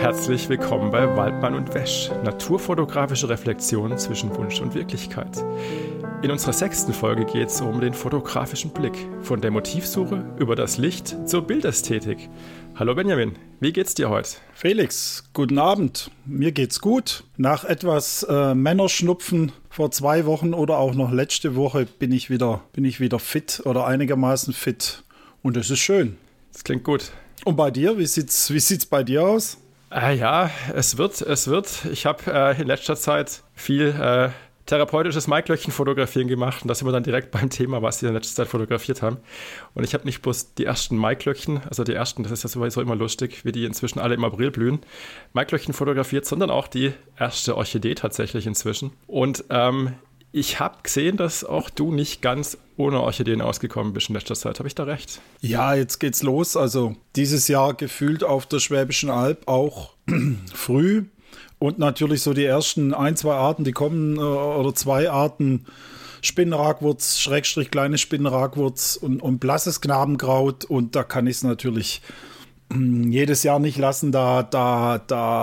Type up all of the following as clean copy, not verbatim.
Herzlich willkommen bei Waldmann und Wesch, naturfotografische Reflexionen zwischen Wunsch und Wirklichkeit. In unserer 6. Folge geht es um den fotografischen Blick, von der Motivsuche über das Licht zur Bildästhetik. Hallo Benjamin, wie geht's dir heute? Felix, guten Abend. Mir geht's gut. Nach etwas Männerschnupfen vor 2 Wochen oder auch noch letzte Woche bin ich wieder fit oder einigermaßen fit. Und das ist schön. Das klingt gut. Und bei dir, wie sieht's bei dir aus? Ja, es wird. Ich habe in letzter Zeit viel therapeutisches Maiglöckchen-Fotografieren gemacht und da sind wir dann direkt beim Thema, was wir in letzter Zeit fotografiert haben. Und ich habe nicht bloß die ersten Maiglöckchen, also die ersten, das ist ja sowieso immer lustig, wie die inzwischen alle im April blühen, Maiglöckchen fotografiert, sondern auch die erste Orchidee tatsächlich inzwischen. Und ich habe gesehen, dass auch du nicht ganz ohne Orchideen ausgekommen bist in letzter Zeit. Habe ich da recht? Ja, jetzt geht's los. Also dieses Jahr gefühlt auf der Schwäbischen Alb auch früh. Und natürlich so die ersten 1, 2 Arten, die kommen, oder 2 Arten, Spinnragwurz, Schrägstrich kleine Spinnragwurz und blasses Knabenkraut. Und da kann ich es natürlich jedes Jahr nicht lassen, danach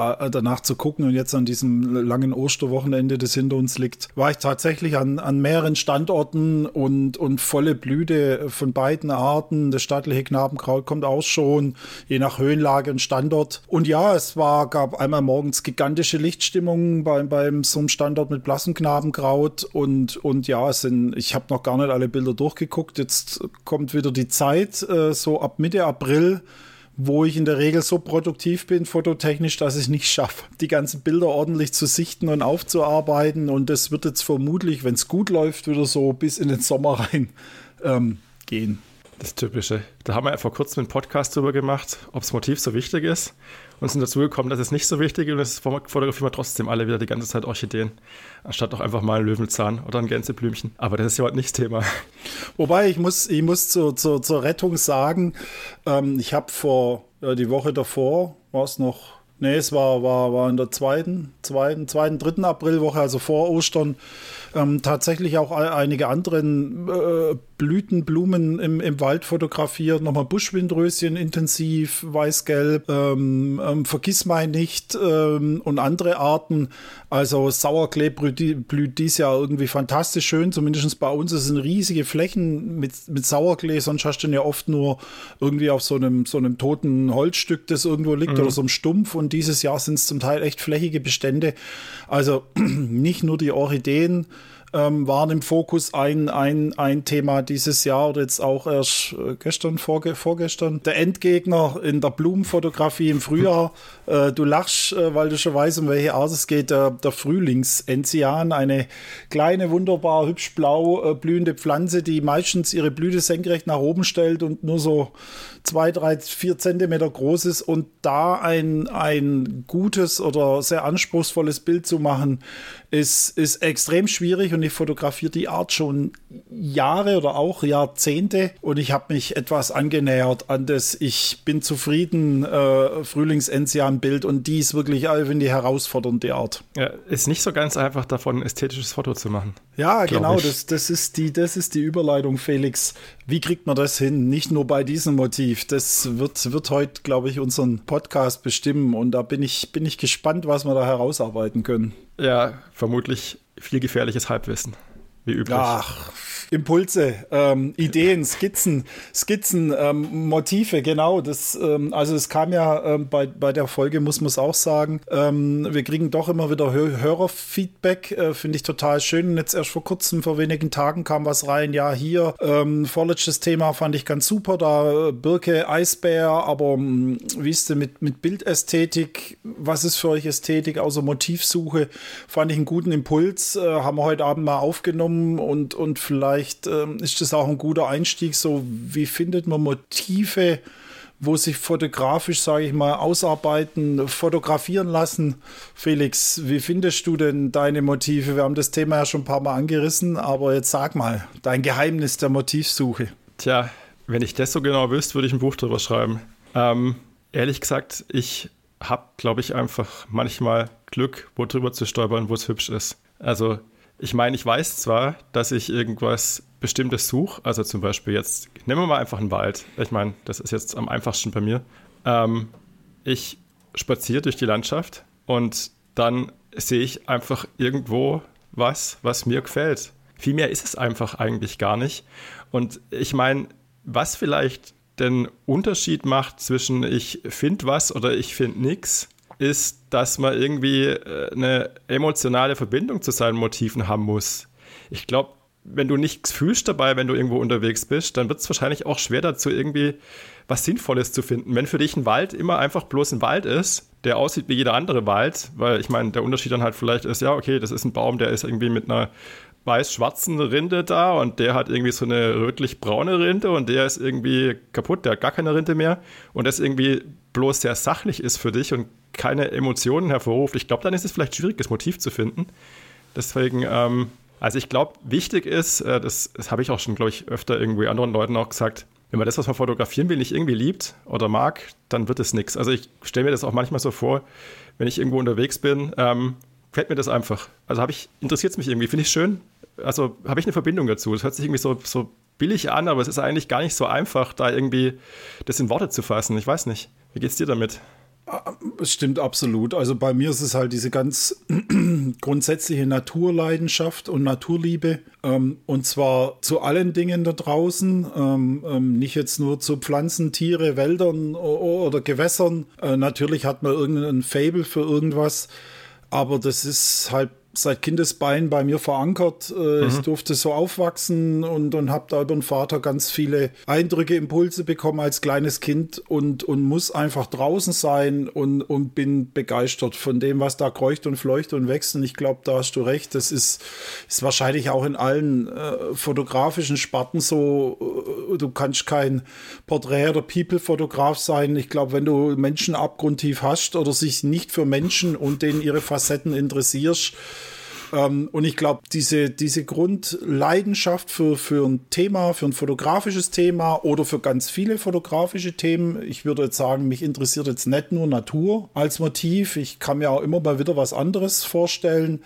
zu gucken. Und jetzt an diesem langen Osterwochenende, das hinter uns liegt, war ich tatsächlich an mehreren Standorten und volle Blüte von beiden Arten. Das stattliche Knabenkraut kommt auch schon, je nach Höhenlage und Standort. Und ja, gab einmal morgens gigantische Lichtstimmungen beim so einem Standort mit blassem Knabenkraut. Und ja, ich habe noch gar nicht alle Bilder durchgeguckt. Jetzt kommt wieder die Zeit, so ab Mitte April, wo ich in der Regel so produktiv bin, fototechnisch, dass ich es nicht schaffe, die ganzen Bilder ordentlich zu sichten und aufzuarbeiten. Und das wird jetzt vermutlich, wenn es gut läuft, wieder so bis in den Sommer rein gehen. Das Typische. Da haben wir ja vor kurzem einen Podcast drüber gemacht, ob das Motiv so wichtig ist. Und sind dazu gekommen, dass es nicht so wichtig ist. Und jetzt fotografieren wir trotzdem alle wieder die ganze Zeit Orchideen, anstatt auch einfach mal einen Löwenzahn oder ein Gänseblümchen. Aber das ist ja heute nicht das Thema. Wobei, ich muss zur Rettung sagen, ich habe die Woche davor, es war in der 3. Aprilwoche, also vor Ostern, tatsächlich auch einige anderen Blütenblumen im Wald fotografiert. Nochmal Buschwindröschen intensiv, weiß-gelb, Vergissmeinnicht und andere Arten. Also Sauerklee blüht dieses Jahr irgendwie fantastisch schön. Zumindest bei uns ist es riesige Flächen mit Sauerklee. Sonst hast du den ja oft nur irgendwie auf so einem toten Holzstück, das irgendwo liegt, oder so einem Stumpf. Und dieses Jahr sind es zum Teil echt flächige Bestände. Also nicht nur die Orchideen waren im Fokus ein Thema dieses Jahr oder jetzt auch erst vorgestern. Der Endgegner in der Blumenfotografie im Frühjahr. Du lachst, weil du schon weißt, um welche Art es geht. Der Frühlingsenzian, eine kleine, wunderbar hübsch blau blühende Pflanze, die meistens ihre Blüte senkrecht nach oben stellt und nur so 2, 3, 4 Zentimeter groß ist. Und da ein gutes oder sehr anspruchsvolles Bild zu machen, ist extrem schwierig. Und ich fotografiere die Art schon Jahre oder auch Jahrzehnte. Und ich habe mich etwas angenähert an das Ich bin zufrieden Frühlingsenzian-Bild. Und die ist wirklich, finde ich, herausfordernd, die Art. Ja, ist nicht so ganz einfach, davon ein ästhetisches Foto zu machen. Ja, genau, das ist die Überleitung, Felix. Wie kriegt man das hin? Nicht nur bei diesem Motiv. Das wird heute, glaube ich, unseren Podcast bestimmen. Und da bin ich gespannt, was wir da herausarbeiten können. Ja, vermutlich viel gefährliches Halbwissen, wie üblich. Ach, Impulse, Ideen, Skizzen, Motive, genau. Also es kam ja bei der Folge, muss man es auch sagen, wir kriegen doch immer wieder Hörerfeedback, finde ich total schön. Und jetzt erst vor kurzem, vor wenigen Tagen kam was rein, ja hier, vorletztes Thema fand ich ganz super, da Birke, Eisbär, aber wie ist denn mit Bildästhetik, was ist für euch Ästhetik, außer Motivsuche, fand ich einen guten Impuls, haben wir heute Abend mal aufgenommen und vielleicht ist das auch ein guter Einstieg, so wie findet man Motive, wo sich fotografisch, sage ich mal, ausarbeiten, fotografieren lassen. Felix, wie findest du denn deine Motive? Wir haben das Thema ja schon ein paar Mal angerissen, aber jetzt sag mal, dein Geheimnis der Motivsuche. Tja, wenn ich das so genau wüsste, würde ich ein Buch drüber schreiben. Ehrlich gesagt, ich habe, glaube ich, einfach manchmal Glück, wo drüber zu stolpern, wo es hübsch ist. Also ich meine, ich weiß zwar, dass ich irgendwas Bestimmtes suche, also zum Beispiel jetzt, nehmen wir mal einfach einen Wald. Ich meine, das ist jetzt am einfachsten bei mir. Ich spaziere durch die Landschaft und dann sehe ich einfach irgendwo was mir gefällt. Viel mehr ist es einfach eigentlich gar nicht. Und ich meine, was vielleicht den Unterschied macht zwischen ich finde was oder ich finde nichts, ist, dass man irgendwie eine emotionale Verbindung zu seinen Motiven haben muss. Ich glaube, wenn du nichts fühlst dabei, wenn du irgendwo unterwegs bist, dann wird es wahrscheinlich auch schwer dazu, irgendwie was Sinnvolles zu finden. Wenn für dich ein Wald immer einfach bloß ein Wald ist, der aussieht wie jeder andere Wald, weil ich meine, der Unterschied dann halt vielleicht ist, ja, okay, das ist ein Baum, der ist irgendwie mit einer weiß-schwarzen Rinde da und der hat irgendwie so eine rötlich-braune Rinde und der ist irgendwie kaputt, der hat gar keine Rinde mehr und das irgendwie bloß sehr sachlich ist für dich und keine Emotionen hervorruft. Ich glaube, dann ist es vielleicht schwierig, das Motiv zu finden. Deswegen, also ich glaube, wichtig ist, das habe ich auch schon, glaube ich, öfter irgendwie anderen Leuten auch gesagt, wenn man das, was man fotografieren will, nicht irgendwie liebt oder mag, dann wird es nichts. Also ich stelle mir das auch manchmal so vor, wenn ich irgendwo unterwegs bin, gefällt mir das einfach. Also interessiert es mich irgendwie, finde ich schön. Also habe ich eine Verbindung dazu. Es hört sich irgendwie so billig an, aber es ist eigentlich gar nicht so einfach, da irgendwie das in Worte zu fassen. Ich weiß nicht. Wie geht's dir damit? Es stimmt absolut. Also bei mir ist es halt diese ganz grundsätzliche Naturleidenschaft und Naturliebe. Und zwar zu allen Dingen da draußen. Nicht jetzt nur zu Pflanzen, Tiere, Wäldern oder Gewässern. Natürlich hat man irgendein Faible für irgendwas. Aber das ist halt seit Kindesbeinen bei mir verankert. Ich durfte so aufwachsen und habe da über den Vater ganz viele Eindrücke, Impulse bekommen als kleines Kind und muss einfach draußen sein und bin begeistert von dem, was da kreucht und fleucht und wächst. Und ich glaube, da hast du recht. Das ist wahrscheinlich auch in allen fotografischen Sparten so. Du kannst kein Porträt- oder People-Fotograf sein. Ich glaube, wenn du Menschen abgrundtief hast oder sich nicht für Menschen und denen ihre Facetten interessierst, und ich glaube, diese Grundleidenschaft für ein Thema, für ein fotografisches Thema oder für ganz viele fotografische Themen, ich würde jetzt sagen, mich interessiert jetzt nicht nur Natur als Motiv, ich kann mir auch immer mal wieder was anderes vorstellen.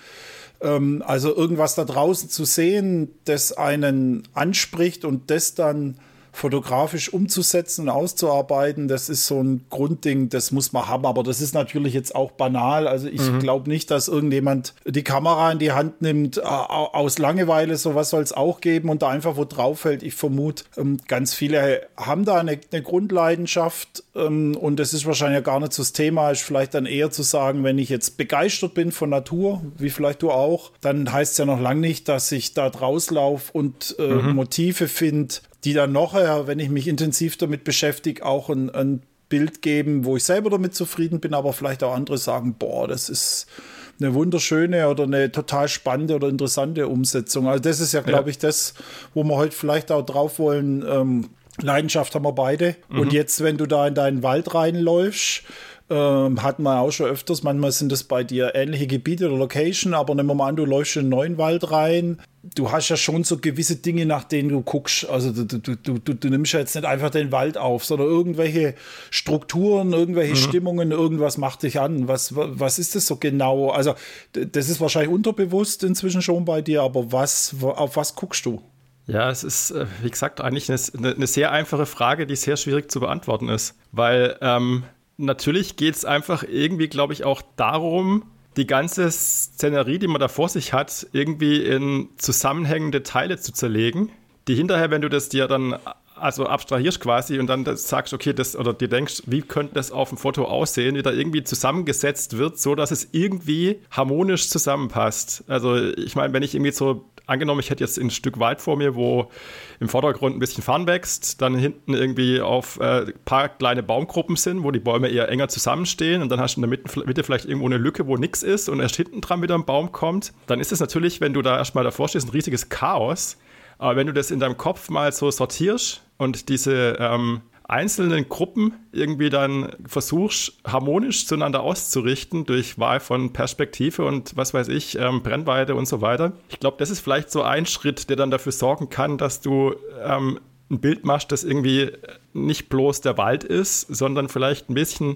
Also irgendwas da draußen zu sehen, das einen anspricht und das dann fotografisch umzusetzen und auszuarbeiten, das ist so ein Grundding, das muss man haben, aber das ist natürlich jetzt auch banal, also ich glaube nicht, dass irgendjemand die Kamera in die Hand nimmt, aus Langeweile, sowas soll es auch geben und da einfach wo drauf fällt. Ich vermute, ganz viele haben da eine Grundleidenschaft und das ist wahrscheinlich ja gar nicht so das Thema, ist vielleicht dann eher zu sagen, wenn ich jetzt begeistert bin von Natur, wie vielleicht du auch, dann heißt es ja noch lange nicht, dass ich da rauslaufe und Motive finde, die dann nachher, wenn ich mich intensiv damit beschäftige, auch ein Bild geben, wo ich selber damit zufrieden bin, aber vielleicht auch andere sagen, boah, das ist eine wunderschöne oder eine total spannende oder interessante Umsetzung. Also das ist ja, glaube ich, das, wo wir heute vielleicht auch drauf wollen. Leidenschaft haben wir beide. Und jetzt, wenn du da in deinen Wald reinläufst, hatten wir auch schon öfters, manchmal sind das bei dir ähnliche Gebiete oder Location, aber nehmen wir mal an, du läufst in einen neuen Wald rein, du hast ja schon so gewisse Dinge, nach denen du guckst, also du nimmst ja jetzt nicht einfach den Wald auf, sondern irgendwelche Strukturen, irgendwelche Stimmungen, irgendwas macht dich an, was ist das so genau, also das ist wahrscheinlich unterbewusst inzwischen schon bei dir, aber auf was guckst du? Ja, es ist, wie gesagt, eigentlich eine sehr einfache Frage, die sehr schwierig zu beantworten ist, weil natürlich geht es einfach irgendwie, glaube ich, auch darum, die ganze Szenerie, die man da vor sich hat, irgendwie in zusammenhängende Teile zu zerlegen, die hinterher, wenn du das dir dann also abstrahierst quasi und dann sagst, okay, oder dir denkst, wie könnte das auf dem Foto aussehen, wieder irgendwie zusammengesetzt wird, so dass es irgendwie harmonisch zusammenpasst. Also ich meine, wenn ich irgendwie so angenommen, ich hätte jetzt ein Stück Wald vor mir, wo im Vordergrund ein bisschen Farn wächst, dann hinten irgendwie auf ein paar kleine Baumgruppen sind, wo die Bäume eher enger zusammenstehen und dann hast du in der Mitte vielleicht irgendwo eine Lücke, wo nichts ist und erst hinten dran wieder ein Baum kommt, dann ist es natürlich, wenn du da erstmal davor stehst, ein riesiges Chaos. Aber wenn du das in deinem Kopf mal so sortierst und diese einzelnen Gruppen irgendwie dann versuchst, harmonisch zueinander auszurichten durch Wahl von Perspektive und was weiß ich, Brennweite und so weiter. Ich glaube, das ist vielleicht so ein Schritt, der dann dafür sorgen kann, dass du ein Bild machst, das irgendwie nicht bloß der Wald ist, sondern vielleicht ein bisschen,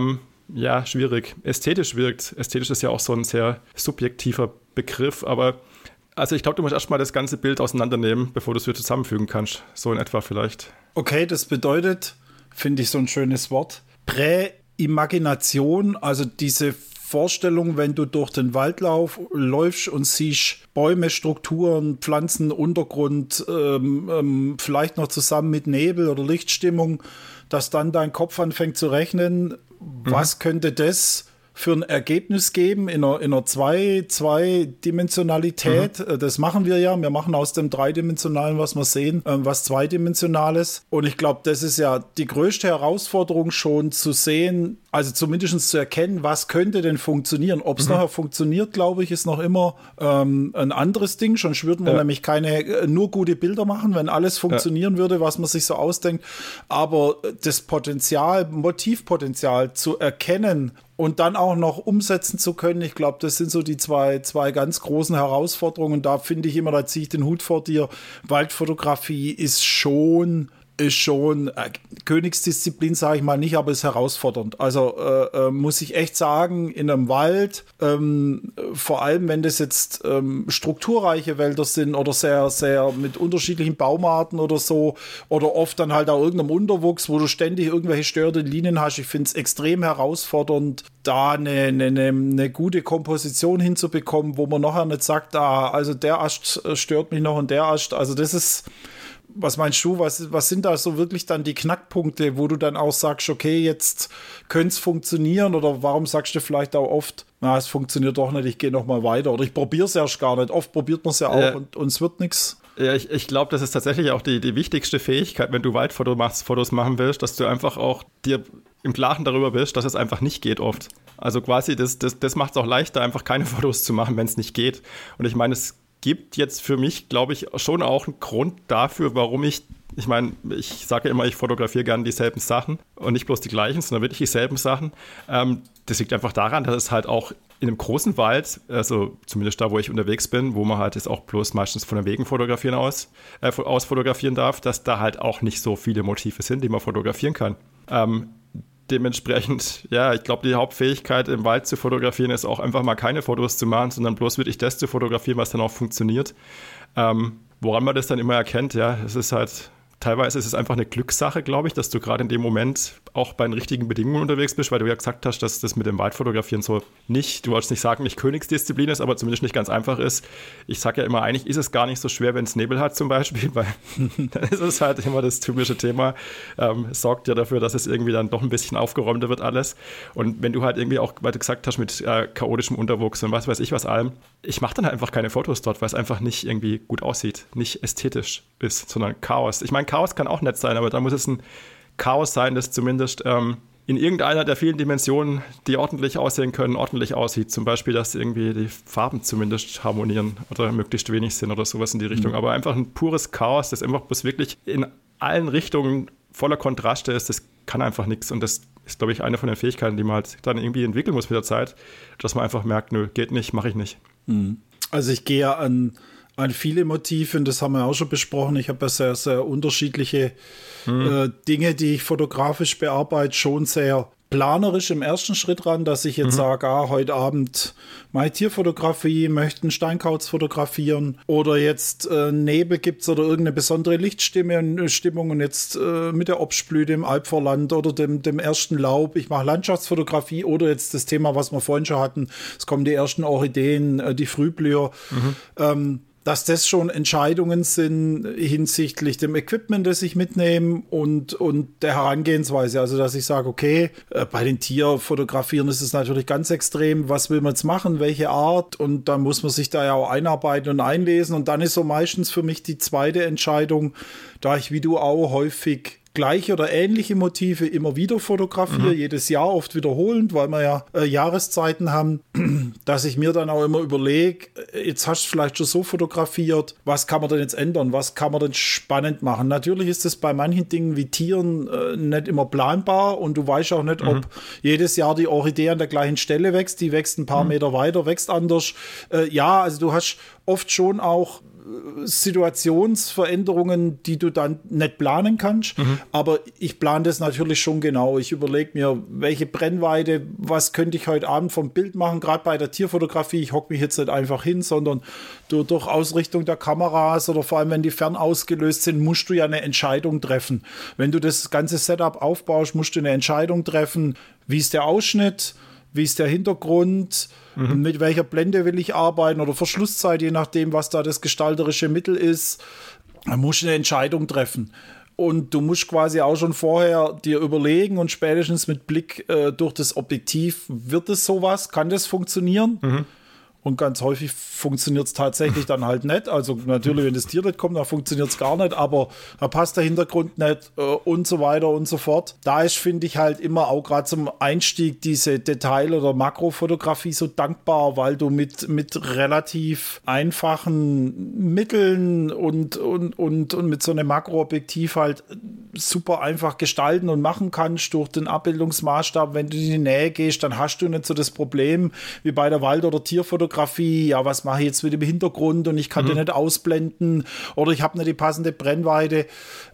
schwierig, ästhetisch wirkt. Ästhetisch ist ja auch so ein sehr subjektiver Begriff, aber also ich glaube, du musst erstmal das ganze Bild auseinandernehmen, bevor du es wieder zusammenfügen kannst. So in etwa vielleicht. Okay, das bedeutet, finde ich so ein schönes Wort, Imagination, also diese Vorstellung, wenn du durch den Wald läufst und siehst Bäume, Strukturen, Pflanzen, Untergrund, vielleicht noch zusammen mit Nebel oder Lichtstimmung, dass dann dein Kopf anfängt zu rechnen, was könnte das für ein Ergebnis geben in einer Zweidimensionalität. Das machen wir ja. Wir machen aus dem Dreidimensionalen, was wir sehen, was Zweidimensionales. Und ich glaube, das ist ja die größte Herausforderung schon zu sehen, also zumindest zu erkennen, was könnte denn funktionieren. Ob es nachher funktioniert, glaube ich, ist noch immer ein anderes Ding. Schon würden wir nämlich keine nur gute Bilder machen, wenn alles funktionieren würde, was man sich so ausdenkt. Aber das Potenzial, Motivpotenzial zu erkennen und dann auch noch umsetzen zu können, ich glaube, das sind so die zwei ganz großen Herausforderungen. Und da finde ich immer, da ziehe ich den Hut vor dir. Waldfotografie ist schon Königsdisziplin, sage ich mal nicht, aber ist herausfordernd. Also muss ich echt sagen, in einem Wald, vor allem wenn das jetzt strukturreiche Wälder sind oder sehr, sehr mit unterschiedlichen Baumarten oder so, oder oft dann halt auch irgendeinem Unterwuchs, wo du ständig irgendwelche störenden Linien hast, ich finde es extrem herausfordernd, da eine gute Komposition hinzubekommen, wo man nachher nicht sagt, also der Ast stört mich noch und der Ast, also das ist... Was meinst du, was sind da so wirklich dann die Knackpunkte, wo du dann auch sagst, okay, jetzt könnte es funktionieren, oder warum sagst du vielleicht auch oft, es funktioniert doch nicht, ich gehe noch mal weiter oder ich probiere es erst gar nicht. Oft probiert man es ja auch und es wird nichts. Ja, ich glaube, das ist tatsächlich auch die wichtigste Fähigkeit, wenn du Waldfotos machen willst, dass du einfach auch dir im Klaren darüber bist, dass es einfach nicht geht oft. Also quasi, das macht es auch leichter, einfach keine Fotos zu machen, wenn es nicht geht. Und ich meine, es gibt jetzt für mich, glaube ich, schon auch einen Grund dafür, warum ich meine, ich sage ja immer, ich fotografiere gerne dieselben Sachen und nicht bloß die gleichen, sondern wirklich dieselben Sachen. Das liegt einfach daran, dass es halt auch in einem großen Wald, also zumindest da, wo ich unterwegs bin, wo man halt jetzt auch bloß meistens von den Wegen aus fotografieren darf, dass da halt auch nicht so viele Motive sind, die man fotografieren kann. Dementsprechend, ja, ich glaube, die Hauptfähigkeit im Wald zu fotografieren ist auch einfach mal keine Fotos zu machen, sondern bloß wirklich das zu fotografieren, was dann auch funktioniert. Woran man das dann immer erkennt, ja, es ist halt, teilweise ist es einfach eine Glückssache, glaube ich, dass du gerade in dem Moment auch bei den richtigen Bedingungen unterwegs bist, weil du ja gesagt hast, dass das mit dem Waldfotografieren so nicht, du wolltest nicht sagen, nicht Königsdisziplin ist, aber zumindest nicht ganz einfach ist. Ich sage ja immer, eigentlich ist es gar nicht so schwer, wenn es Nebel hat zum Beispiel, weil dann ist es halt immer das typische Thema, es sorgt ja dafür, dass es irgendwie dann doch ein bisschen aufgeräumter wird alles. Und wenn du halt irgendwie auch, weil du gesagt hast, mit chaotischem Unterwuchs und was weiß ich was allem, ich mache dann halt einfach keine Fotos dort, weil es einfach nicht irgendwie gut aussieht, nicht ästhetisch ist, sondern Chaos. Ich meine, Chaos kann auch nett sein, aber da muss es ein Chaos sein, das zumindest in irgendeiner der vielen Dimensionen, die ordentlich aussehen können, ordentlich aussieht. Zum Beispiel, dass irgendwie die Farben zumindest harmonieren oder möglichst wenig sind oder sowas in die Richtung. Aber einfach ein pures Chaos, das einfach bloß wirklich in allen Richtungen voller Kontraste ist, das kann einfach nichts. Und das ist, glaube ich, eine von den Fähigkeiten, die man halt dann irgendwie entwickeln muss mit der Zeit, dass man einfach merkt, nö, geht nicht, mache ich nicht. Also ich gehe ja an viele Motive, und das haben wir auch schon besprochen. Ich habe ja sehr, sehr unterschiedliche Dinge, die ich fotografisch bearbeite, schon sehr planerisch im ersten Schritt ran, dass ich jetzt sage, heute Abend meine Tierfotografie, möchte einen Steinkauz fotografieren oder jetzt Nebel gibt's oder irgendeine besondere Lichtstimmung und jetzt mit der Obstblüte im Alpvorland oder dem ersten Laub. Ich mache Landschaftsfotografie oder jetzt das Thema, was wir vorhin schon hatten, es kommen die ersten Orchideen, die Frühblüher. Dass das schon Entscheidungen sind hinsichtlich dem Equipment, das ich mitnehme und der Herangehensweise. Also, dass ich sage, okay, bei den Tierfotografieren ist es natürlich ganz extrem. Was will man jetzt machen? Welche Art? Und dann muss man sich da ja auch einarbeiten und einlesen. Und dann ist so meistens für mich die zweite Entscheidung, da ich wie du auch häufig gleiche oder ähnliche Motive immer wieder fotografiere, jedes Jahr oft wiederholend, weil wir ja Jahreszeiten haben, dass ich mir dann auch immer überlege, jetzt hast du vielleicht schon so fotografiert, was kann man denn jetzt ändern, was kann man denn spannend machen? Natürlich ist es bei manchen Dingen wie Tieren nicht immer planbar und du weißt auch nicht, ob jedes Jahr die Orchidee an der gleichen Stelle wächst, die wächst ein paar Meter weiter, wächst anders. Ja, also du hast oft schon auch Situationsveränderungen, die du dann nicht planen kannst. Aber ich plane das natürlich schon genau. Ich überlege mir, welche Brennweite, was könnte ich heute Abend vom Bild machen, gerade bei der Tierfotografie. Ich hocke mich jetzt nicht einfach hin, sondern durch Ausrichtung der Kameras oder vor allem, wenn die fern ausgelöst sind, musst du ja eine Entscheidung treffen. Wenn du das ganze Setup aufbaust, musst du eine Entscheidung treffen, wie ist der Ausschnitt, wie ist der Hintergrund, mit welcher Blende will ich arbeiten oder Verschlusszeit, je nachdem, was da das gestalterische Mittel ist. Da musst du eine Entscheidung treffen. Und du musst quasi auch schon vorher dir überlegen und spätestens mit Blick durch das Objektiv, wird es sowas, kann das funktionieren? Und ganz häufig funktioniert es tatsächlich dann halt nicht. Also natürlich, wenn das Tier nicht kommt, dann funktioniert es gar nicht, aber da passt der Hintergrund nicht und so weiter und so fort. Da ist, finde ich, halt immer auch gerade zum Einstieg diese Detail- oder Makrofotografie so dankbar, weil du mit relativ einfachen Mitteln und mit so einem Makroobjektiv halt super einfach gestalten und machen kannst durch den Abbildungsmaßstab. Wenn du in die Nähe gehst, dann hast du nicht so das Problem wie bei der Wald- oder Tierfotografie. Ja, was mache ich jetzt mit dem Hintergrund und ich kann den nicht ausblenden oder ich habe nicht die passende Brennweite.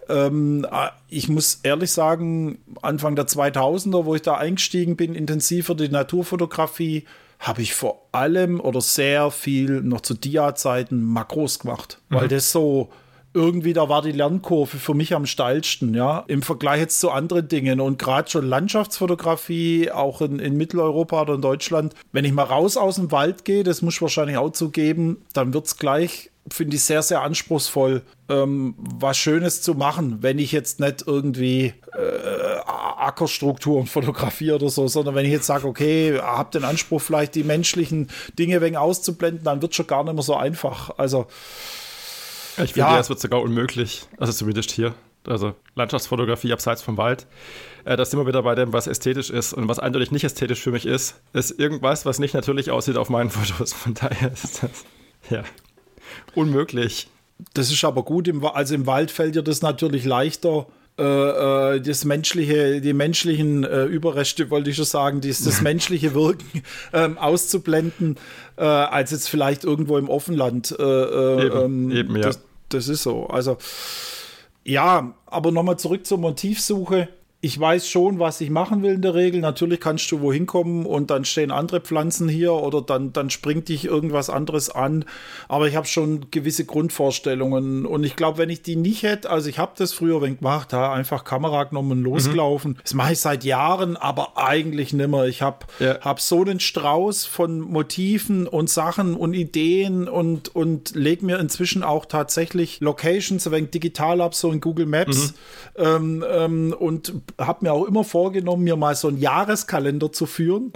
Ich muss ehrlich sagen, Anfang der 2000er, wo ich da eingestiegen bin, intensiver die Naturfotografie, habe ich vor allem oder sehr viel noch zu Dia-Zeiten Makros gemacht, weil das so irgendwie, da war die Lernkurve für mich am steilsten, ja, im Vergleich jetzt zu anderen Dingen und gerade schon Landschaftsfotografie, auch in Mitteleuropa oder in Deutschland, wenn ich mal raus aus dem Wald gehe, das muss ich wahrscheinlich auch zugeben, dann wird es gleich, finde ich, sehr, sehr anspruchsvoll, was Schönes zu machen, wenn ich jetzt nicht irgendwie Ackerstrukturen fotografiere oder so, sondern wenn ich jetzt sage, okay, habe den Anspruch, vielleicht die menschlichen Dinge ein wenig auszublenden, dann wird es schon gar nicht mehr so einfach. Also ich finde, es wird sogar unmöglich, also zumindest hier, also Landschaftsfotografie abseits vom Wald. Da sind wir wieder bei dem, was ästhetisch ist. Und was eindeutig nicht ästhetisch für mich ist irgendwas, was nicht natürlich aussieht auf meinen Fotos. Von daher ist das, unmöglich. Das ist aber gut, also im Wald fällt dir das natürlich leichter, die menschlichen Überreste, wollte ich schon sagen, das menschliche Wirken auszublenden, als jetzt vielleicht irgendwo im Offenland. Eben, ja. Das ist so. Also, ja, aber nochmal zurück zur Motivsuche. Ich weiß schon, was ich machen will in der Regel. Natürlich kannst du wohin kommen und dann stehen andere Pflanzen hier oder dann springt dich irgendwas anderes an. Aber ich habe schon gewisse Grundvorstellungen. Und ich glaube, wenn ich die nicht hätte, also ich habe das früher gemacht, einfach Kamera genommen und losgelaufen. Das mache ich seit Jahren, aber eigentlich nimmer. Ich habe hab so einen Strauß von Motiven und Sachen und Ideen und lege mir inzwischen auch tatsächlich Locations ein wenig digital ab, so in Google Maps. Und habe mir auch immer vorgenommen, mir mal so einen Jahreskalender zu führen,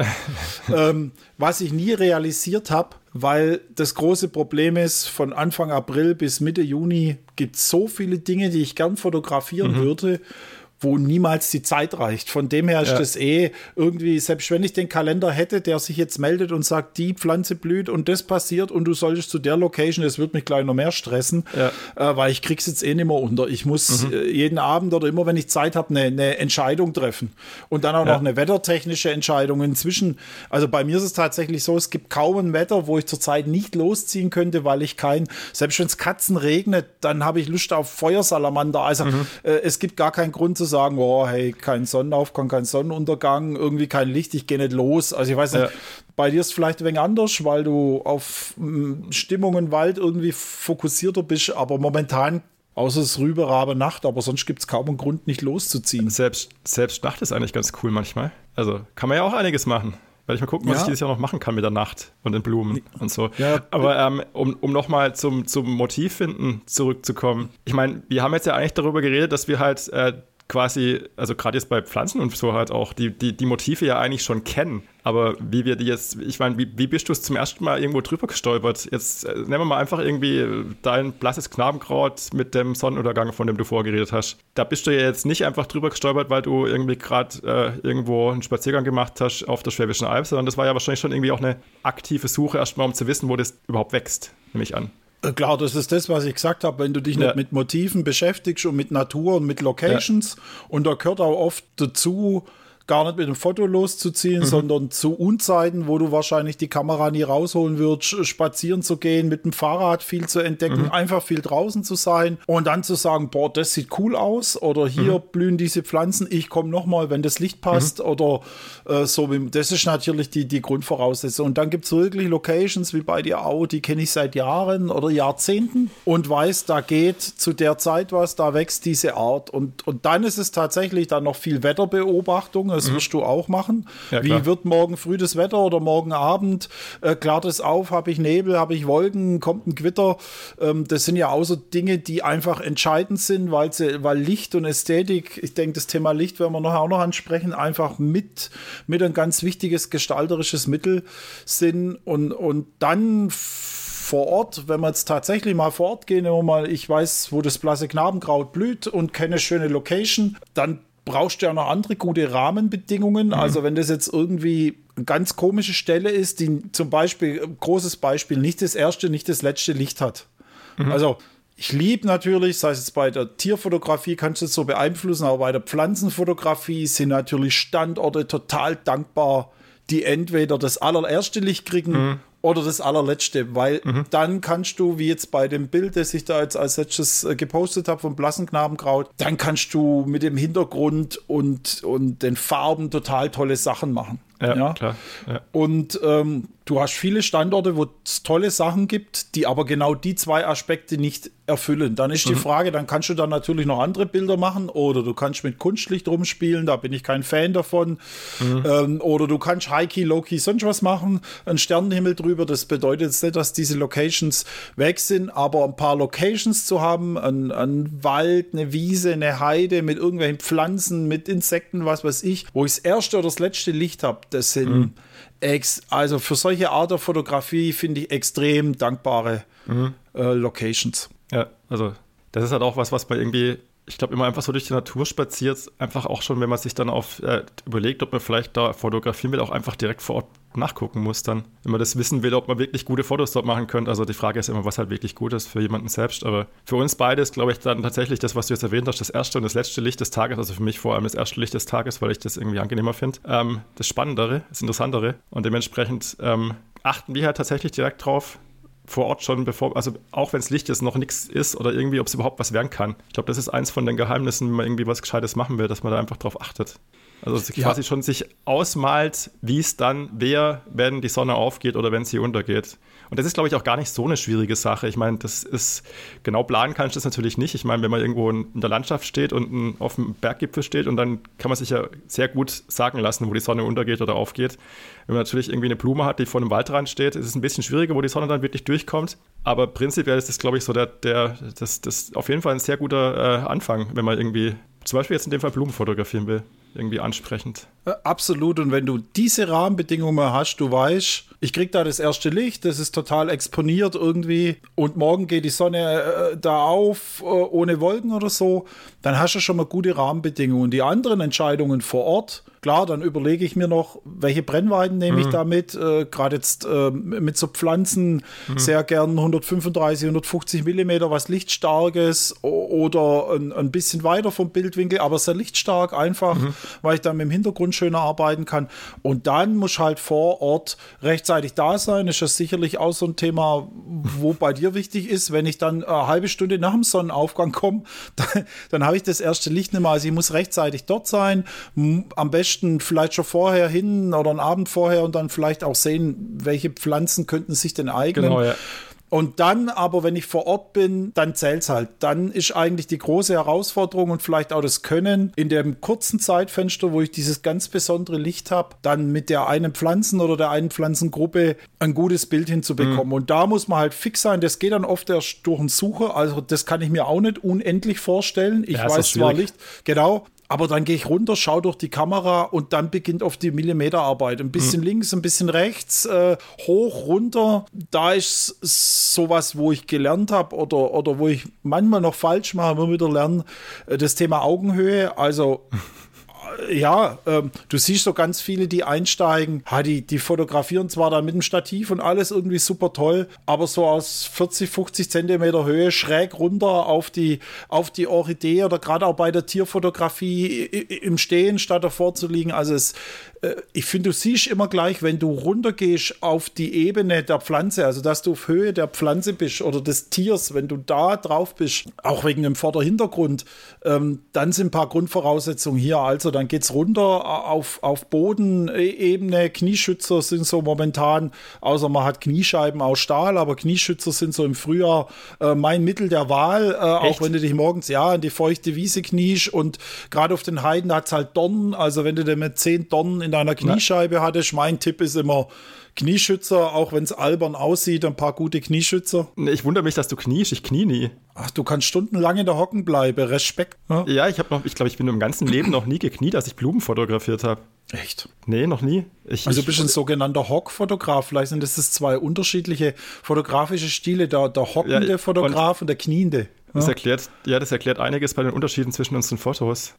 was ich nie realisiert habe, weil das große Problem ist, von Anfang April bis Mitte Juni gibt es so viele Dinge, die ich gern fotografieren würde, wo niemals die Zeit reicht. Von dem her ist das irgendwie, selbst wenn ich den Kalender hätte, der sich jetzt meldet und sagt, die Pflanze blüht und das passiert und du solltest zu der Location, das wird mich gleich noch mehr stressen, weil ich krieg's jetzt nicht mehr unter. Ich muss jeden Abend oder immer, wenn ich Zeit habe, eine Entscheidung treffen. Und dann auch noch eine wettertechnische Entscheidung. Inzwischen, also bei mir ist es tatsächlich so, es gibt kaum ein Wetter, wo ich zurzeit nicht losziehen könnte, weil ich selbst wenn es Katzen regnet, dann habe ich Lust auf Feuersalamander. Also es gibt gar keinen Grund zu sagen, oh, hey, kein Sonnenaufgang, kein Sonnenuntergang, irgendwie kein Licht, ich gehe nicht los. Also ich weiß nicht, bei dir ist es vielleicht ein wenig anders, weil du auf Stimmung im Wald irgendwie fokussierter bist, aber momentan, außer es Rübe, Nacht, aber sonst gibt es kaum einen Grund, nicht loszuziehen. Selbst Nacht ist eigentlich ganz cool manchmal. Also kann man ja auch einiges machen. Werde ich mal gucken, was ich dieses Jahr noch machen kann mit der Nacht und den Blumen und so. Ja. Aber um nochmal zum Motivfinden zurückzukommen. Ich meine, wir haben jetzt ja eigentlich darüber geredet, dass wir halt quasi, also gerade jetzt bei Pflanzen und so halt auch, die Motive ja eigentlich schon kennen. Aber wie wir die jetzt, ich meine, wie bist du es zum ersten Mal irgendwo drüber gestolpert? Jetzt nehmen wir mal einfach irgendwie dein blasses Knabenkraut mit dem Sonnenuntergang, von dem du vorgeredet hast. Da bist du ja jetzt nicht einfach drüber gestolpert, weil du irgendwie gerade irgendwo einen Spaziergang gemacht hast auf der Schwäbischen Alb, sondern das war ja wahrscheinlich schon irgendwie auch eine aktive Suche erstmal, um zu wissen, wo das überhaupt wächst, nehme ich an. Klar, das ist das, was ich gesagt habe, wenn du dich nicht mit Motiven beschäftigst und mit Natur und mit Locations und da gehört auch oft dazu, gar nicht mit dem Foto loszuziehen, sondern zu Unzeiten, wo du wahrscheinlich die Kamera nie rausholen würdest, spazieren zu gehen, mit dem Fahrrad viel zu entdecken, einfach viel draußen zu sein und dann zu sagen, boah, das sieht cool aus oder hier blühen diese Pflanzen, ich komme nochmal, wenn das Licht passt oder so. Das ist natürlich die Grundvoraussetzung. Und dann gibt es wirklich Locations wie bei dir auch, die kenne ich seit Jahren oder Jahrzehnten und weiß, da geht zu der Zeit was, da wächst diese Art. Und dann ist es tatsächlich dann noch viel Wetterbeobachtung, das wirst du auch machen. Ja, wie wird morgen früh das Wetter oder morgen Abend? Klart es auf? Habe ich Nebel? Habe ich Wolken? Kommt ein Gewitter? Das sind ja auch so Dinge, die einfach entscheidend sind, weil Licht und Ästhetik, ich denke, das Thema Licht werden wir nachher auch noch ansprechen, einfach mit ein ganz wichtiges gestalterisches Mittel sind und dann vor Ort, wenn wir jetzt tatsächlich mal vor Ort gehen, ich weiß, wo das blasse Knabenkraut blüht und kenne eine schöne Location, dann brauchst du ja noch andere gute Rahmenbedingungen. Also wenn das jetzt irgendwie eine ganz komische Stelle ist, die zum Beispiel, großes Beispiel, nicht das erste, nicht das letzte Licht hat. Also ich liebe natürlich, sei es jetzt bei der Tierfotografie, kannst du es so beeinflussen, aber bei der Pflanzenfotografie sind natürlich Standorte total dankbar, die entweder das allererste Licht kriegen oder das allerletzte, weil dann kannst du, wie jetzt bei dem Bild, das ich da jetzt als letztes gepostet habe vom blassen Knabenkraut, dann kannst du mit dem Hintergrund und den Farben total tolle Sachen machen. Ja, klar. Ja. Und du hast viele Standorte, wo es tolle Sachen gibt, die aber genau die zwei Aspekte nicht erfüllen. Dann ist die Frage, dann kannst du dann natürlich noch andere Bilder machen oder du kannst mit Kunstlicht rumspielen, da bin ich kein Fan davon. Oder du kannst High-Key, Low-Key, sonst was machen, einen Sternenhimmel drüber. Das bedeutet jetzt nicht, dass diese Locations weg sind, aber ein paar Locations zu haben, ein Wald, eine Wiese, eine Heide mit irgendwelchen Pflanzen, mit Insekten, was weiß ich, wo ich das erste oder das letzte Licht habe, das sind also für solche Art der Fotografie finde ich extrem dankbare Locations. Ja, also das ist halt auch was man irgendwie, ich glaube, immer einfach so durch die Natur spaziert, einfach auch schon, wenn man sich dann überlegt, ob man vielleicht da fotografieren will, auch einfach direkt vor Ort nachgucken muss dann. Wenn man das wissen will, ob man wirklich gute Fotos dort machen könnte. Also die Frage ist immer, was halt wirklich gut ist für jemanden selbst. Aber für uns beide ist, glaube ich, dann tatsächlich das, was du jetzt erwähnt hast, das erste und das letzte Licht des Tages, also für mich vor allem das erste Licht des Tages, weil ich das irgendwie angenehmer finde. Das Spannendere, das Interessantere. Und dementsprechend achten wir halt tatsächlich direkt drauf, vor Ort schon, also auch wenn es Licht jetzt noch nichts ist oder irgendwie, ob es überhaupt was werden kann. Ich glaube, das ist eins von den Geheimnissen, wenn man irgendwie was Gescheites machen will, dass man da einfach drauf achtet. Also quasi schon sich ausmalt, wie es dann wäre, wenn die Sonne aufgeht oder wenn sie untergeht. Und das ist, glaube ich, auch gar nicht so eine schwierige Sache. Ich meine, das ist, genau planen kannst du das natürlich nicht. Ich meine, wenn man irgendwo in der Landschaft steht und auf dem Berggipfel steht und dann kann man sich ja sehr gut sagen lassen, wo die Sonne untergeht oder aufgeht. Wenn man natürlich irgendwie eine Blume hat, die vor einem Waldrand steht, ist es ein bisschen schwieriger, wo die Sonne dann wirklich durchkommt. Aber prinzipiell ist das, glaube ich, so das auf jeden Fall ein sehr guter Anfang, wenn man irgendwie zum Beispiel jetzt in dem Fall Blumen fotografieren will. Irgendwie ansprechend. Absolut. Und wenn du diese Rahmenbedingungen hast, du weißt, ich krieg da das erste Licht, das ist total exponiert irgendwie und morgen geht die Sonne da auf, ohne Wolken oder so, dann hast du schon mal gute Rahmenbedingungen. Die anderen Entscheidungen vor Ort, klar, dann überlege ich mir noch, welche Brennweiten nehme ich damit, gerade jetzt mit so Pflanzen sehr gern 135, 150 Millimeter, was lichtstarkes oder ein bisschen weiter vom Bildwinkel, aber sehr lichtstark einfach, weil ich dann mit dem Hintergrund schöner arbeiten kann. Und dann muss halt vor Ort rechtzeitig da sein. Ist das sicherlich auch so ein Thema, wo bei dir wichtig ist, wenn ich dann eine halbe Stunde nach dem Sonnenaufgang komme, dann habe ich das erste Licht nicht mehr. Also ich muss rechtzeitig dort sein, am besten vielleicht schon vorher hin oder einen Abend vorher und dann vielleicht auch sehen, welche Pflanzen könnten sich denn eignen. Genau, ja. Und dann aber, wenn ich vor Ort bin, dann zählt's halt. Dann ist eigentlich die große Herausforderung und vielleicht auch das Können, in dem kurzen Zeitfenster, wo ich dieses ganz besondere Licht habe, dann mit der einen Pflanzen oder der einen Pflanzengruppe ein gutes Bild hinzubekommen. Und da muss man halt fix sein. Das geht dann oft erst durch einen Sucher. Also das kann ich mir auch nicht unendlich vorstellen. Ich weiß zwar Licht, genau. Aber dann gehe ich runter, schaue durch die Kamera und dann beginnt oft die Millimeterarbeit. Ein bisschen links, ein bisschen rechts, hoch, runter. Da ist sowas, wo ich gelernt habe oder wo ich manchmal noch falsch mache, immer wieder lernen, das Thema Augenhöhe. Also Du siehst so ganz viele, die einsteigen, die fotografieren zwar dann mit dem Stativ und alles irgendwie super toll, aber so aus 40, 50 Zentimeter Höhe schräg runter auf die Orchidee oder gerade auch bei der Tierfotografie im Stehen statt davor zu liegen. Also ich finde, du siehst immer gleich, wenn du runtergehst auf die Ebene der Pflanze, also dass du auf Höhe der Pflanze bist oder des Tiers, wenn du da drauf bist, auch wegen dem Vorderhintergrund, dann sind ein paar Grundvoraussetzungen hier. Also dann geht's runter auf Bodenebene. Knieschützer sind so momentan, außer man hat Kniescheiben aus Stahl, aber Knieschützer sind so im Frühjahr mein Mittel der Wahl, auch wenn du dich morgens in die feuchte Wiese kniest und gerade auf den Heiden hat's halt Dornen, also wenn du dir mit 10 Dornen in deiner Kniescheibe hattest, mein Tipp ist immer Knieschützer, auch wenn es albern aussieht, ein paar gute Knieschützer. Ich wundere mich, dass du kniest, ich knie nie. Ach, du kannst stundenlang in der Hocken bleiben, Respekt. Ne? Ja, ich glaube, ich bin im ganzen Leben noch nie gekniet, als ich Blumen fotografiert habe. Echt? Nee, noch nie. Also du bist ein sogenannter Hock-Fotograf. Vielleicht sind das zwei unterschiedliche fotografische Stile, der hockende Fotograf und der kniende. Das erklärt einiges bei den Unterschieden zwischen unseren Fotos.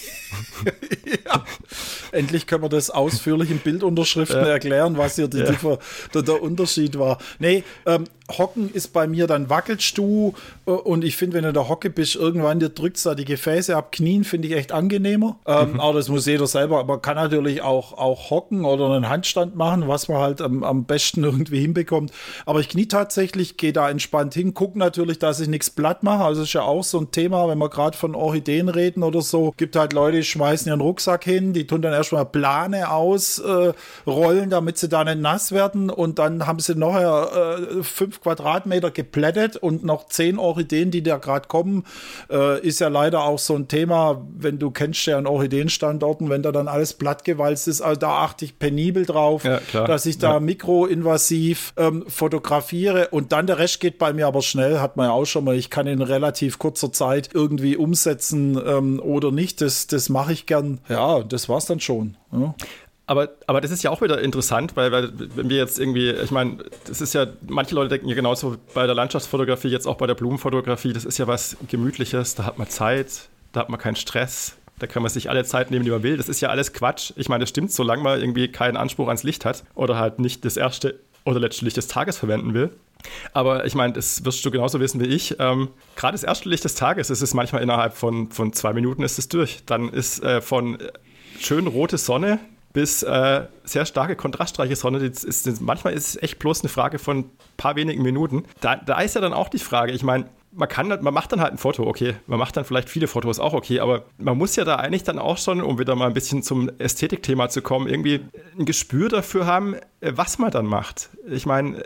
Ja. Endlich können wir das ausführlich in Bildunterschriften erklären, was hier der Unterschied war. Nee, Hocken ist bei mir, dann wackelst du und ich finde, wenn du in der Hocke bist, irgendwann dir drückst da die Gefäße ab, Knien finde ich echt angenehmer. Aber das muss jeder selber, man kann natürlich auch hocken oder einen Handstand machen, was man halt am besten irgendwie hinbekommt. Aber ich knie tatsächlich, gehe da entspannt hin, gucke natürlich, dass ich nichts platt mache. Also ist ja auch so ein Thema, wenn wir gerade von Orchideen reden oder so, gibt halt Leute, die schmeißen ihren Rucksack hin, die tun dann erstmal Plane ausrollen, damit sie da nicht nass werden und dann haben sie nachher 5 Quadratmeter geplättet und noch 10 Orchideen, die da gerade kommen, ist ja leider auch so ein Thema, wenn du kennst ja an Orchideenstandorten, wenn da dann alles plattgewalzt ist, also da achte ich penibel drauf, dass ich da mikroinvasiv fotografiere und dann der Rest geht bei mir aber schnell, hat man ja auch schon mal, ich kann in relativ kurzer Zeit irgendwie umsetzen oder nicht, das mache ich gern. Ja, das war's dann schon. Ja. Aber das ist ja auch wieder interessant, weil wenn wir jetzt irgendwie, ich meine, das ist ja, manche Leute denken ja genauso bei der Landschaftsfotografie, jetzt auch bei der Blumenfotografie, das ist ja was Gemütliches, da hat man Zeit, da hat man keinen Stress, da kann man sich alle Zeit nehmen, die man will. Das ist ja alles Quatsch. Ich meine, das stimmt, solange man irgendwie keinen Anspruch ans Licht hat oder halt nicht das erste oder letzte Licht des Tages verwenden will. Aber ich meine, das wirst du genauso wissen wie ich. Gerade das erste Licht des Tages, es ist manchmal innerhalb von 2 Minuten ist es durch. Dann ist von schön rote Sonne bis sehr starke kontrastreiche Sonne. Manchmal ist es echt bloß eine Frage von ein paar wenigen Minuten. Da ist ja dann auch die Frage, ich meine, man macht dann halt ein Foto, okay, man macht dann vielleicht viele Fotos, auch okay, aber man muss ja da eigentlich dann auch schon, um wieder mal ein bisschen zum Ästhetikthema zu kommen, irgendwie ein Gespür dafür haben, was man dann macht. Ich meine,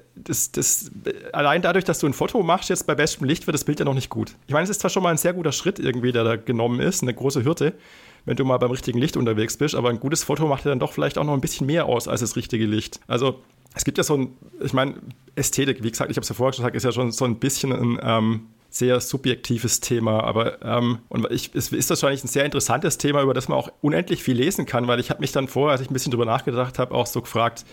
allein dadurch, dass du ein Foto machst, jetzt bei bestem Licht, wird das Bild ja noch nicht gut. Ich meine, es ist zwar schon mal ein sehr guter Schritt irgendwie, der da genommen ist, eine große Hürde, wenn du mal beim richtigen Licht unterwegs bist, aber ein gutes Foto macht ja dann doch vielleicht auch noch ein bisschen mehr aus als das richtige Licht. Also es gibt ja so ich meine, Ästhetik, wie gesagt, ich habe es ja vorher gesagt, ist ja schon so ein bisschen ein sehr subjektives Thema, aber es ist wahrscheinlich ein sehr interessantes Thema, über das man auch unendlich viel lesen kann, weil ich habe mich dann vorher, als ich ein bisschen drüber nachgedacht habe, auch so gefragt,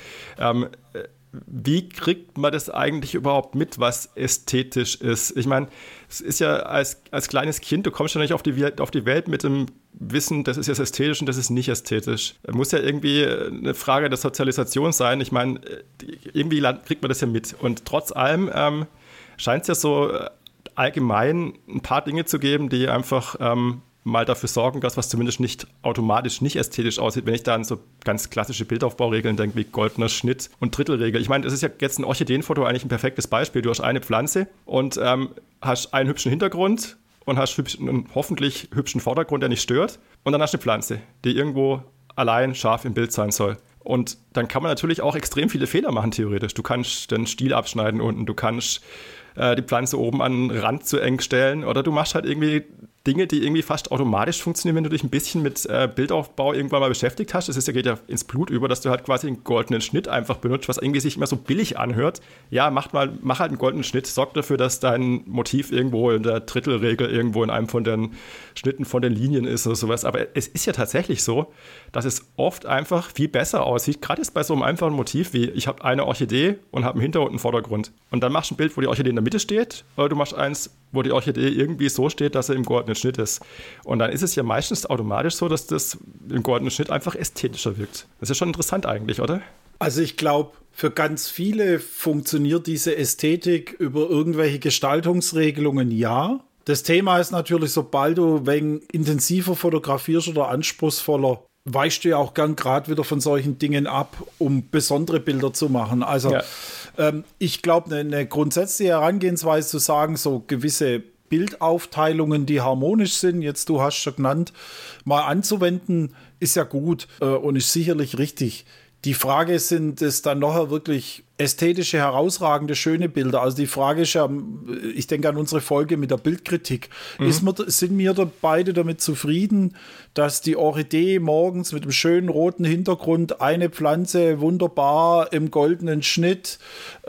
wie kriegt man das eigentlich überhaupt mit, was ästhetisch ist? Ich meine, es ist ja als kleines Kind, du kommst ja nicht auf die Welt mit dem Wissen, das ist jetzt ästhetisch und das ist nicht ästhetisch. Muss ja irgendwie eine Frage der Sozialisation sein. Ich meine, irgendwie kriegt man das ja mit. Und trotz allem scheint es ja so allgemein ein paar Dinge zu geben, die einfach mal dafür sorgen, dass was zumindest nicht automatisch nicht ästhetisch aussieht, wenn ich da an so ganz klassische Bildaufbauregeln denke, wie goldener Schnitt und Drittelregel. Ich meine, das ist ja jetzt ein Orchideenfoto eigentlich ein perfektes Beispiel. Du hast eine Pflanze und hast einen hübschen Hintergrund und hast einen hoffentlich hübschen Vordergrund, der nicht stört. Und dann hast du eine Pflanze, die irgendwo allein scharf im Bild sein soll. Und dann kann man natürlich auch extrem viele Fehler machen, theoretisch. Du kannst den Stiel abschneiden unten, du kannst die Pflanze oben an den Rand zu eng stellen oder du machst halt irgendwie Dinge, die irgendwie fast automatisch funktionieren, wenn du dich ein bisschen mit Bildaufbau irgendwann mal beschäftigt hast. Geht ja ins Blut über, dass du halt quasi einen goldenen Schnitt einfach benutzt, was irgendwie sich immer so billig anhört. Ja, mach halt einen goldenen Schnitt, sorg dafür, dass dein Motiv irgendwo in der Drittelregel irgendwo in einem von den Schnitten von den Linien ist oder sowas. Aber es ist ja tatsächlich so, dass es oft einfach viel besser aussieht, gerade jetzt bei so einem einfachen Motiv wie, ich habe eine Orchidee und habe einen Hintergrund und einen Vordergrund. Und dann machst du ein Bild, wo die Orchidee in der Mitte steht, oder du machst eins, wo die Orchidee irgendwie so steht, dass er im goldenen Schnitt ist. Und dann ist es ja meistens automatisch so, dass das im goldenen Schnitt einfach ästhetischer wirkt. Das ist ja schon interessant eigentlich, oder? Also ich glaube, für ganz viele funktioniert diese Ästhetik über irgendwelche Gestaltungsregelungen, ja. Das Thema ist natürlich, sobald du wegen intensiver fotografierst oder anspruchsvoller, weichst du ja auch gern gerade wieder von solchen Dingen ab, um besondere Bilder zu machen. Also ich glaube, eine grundsätzliche Herangehensweise zu sagen, so gewisse Bildaufteilungen, die harmonisch sind, jetzt du hast schon genannt, mal anzuwenden, ist ja gut und ist sicherlich richtig. Die Frage sind es dann nachher wirklich ästhetische, herausragende, schöne Bilder. Also die Frage ist ja, ich denke an unsere Folge mit der Bildkritik. Sind wir beide damit zufrieden, dass die Orchidee morgens mit einem schönen roten Hintergrund, eine Pflanze wunderbar im goldenen Schnitt,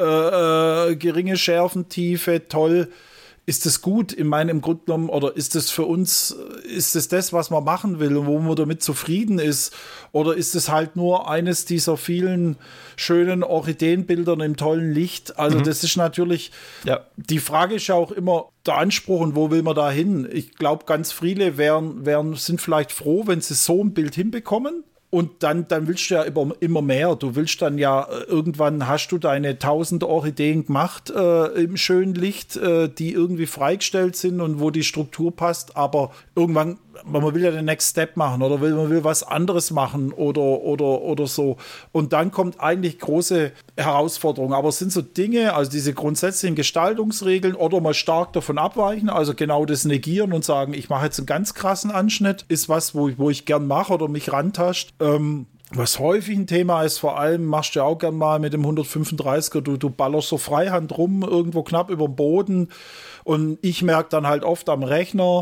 geringe Schärfentiefe, toll. Ist das gut? Ich meine, im Grunde genommen, oder ist das für uns, ist das, was man machen will und wo man damit zufrieden ist? Oder ist es halt nur eines dieser vielen schönen Orchideenbildern im tollen Licht? Also das ist natürlich, die Frage ist ja auch immer der Anspruch und wo will man da hin? Ich glaube, ganz viele sind vielleicht froh, wenn sie so ein Bild hinbekommen. Und dann willst du ja immer mehr. Du willst dann ja, irgendwann hast du deine 1000 Orchideen gemacht im schönen Licht, die irgendwie freigestellt sind und wo die Struktur passt. Aber irgendwann, man will ja den Next Step machen oder man will was anderes machen oder so. Und dann kommt eigentlich große Herausforderung. Aber es sind so Dinge, also diese grundsätzlichen Gestaltungsregeln oder mal stark davon abweichen, also genau das negieren und sagen, ich mache jetzt einen ganz krassen Anschnitt, ist was, wo ich gern mache oder mich rantascht. Was häufig ein Thema ist, vor allem machst du ja auch gern mal mit dem 135er, du ballerst so Freihand rum, irgendwo knapp über dem Boden und ich merke dann halt oft am Rechner,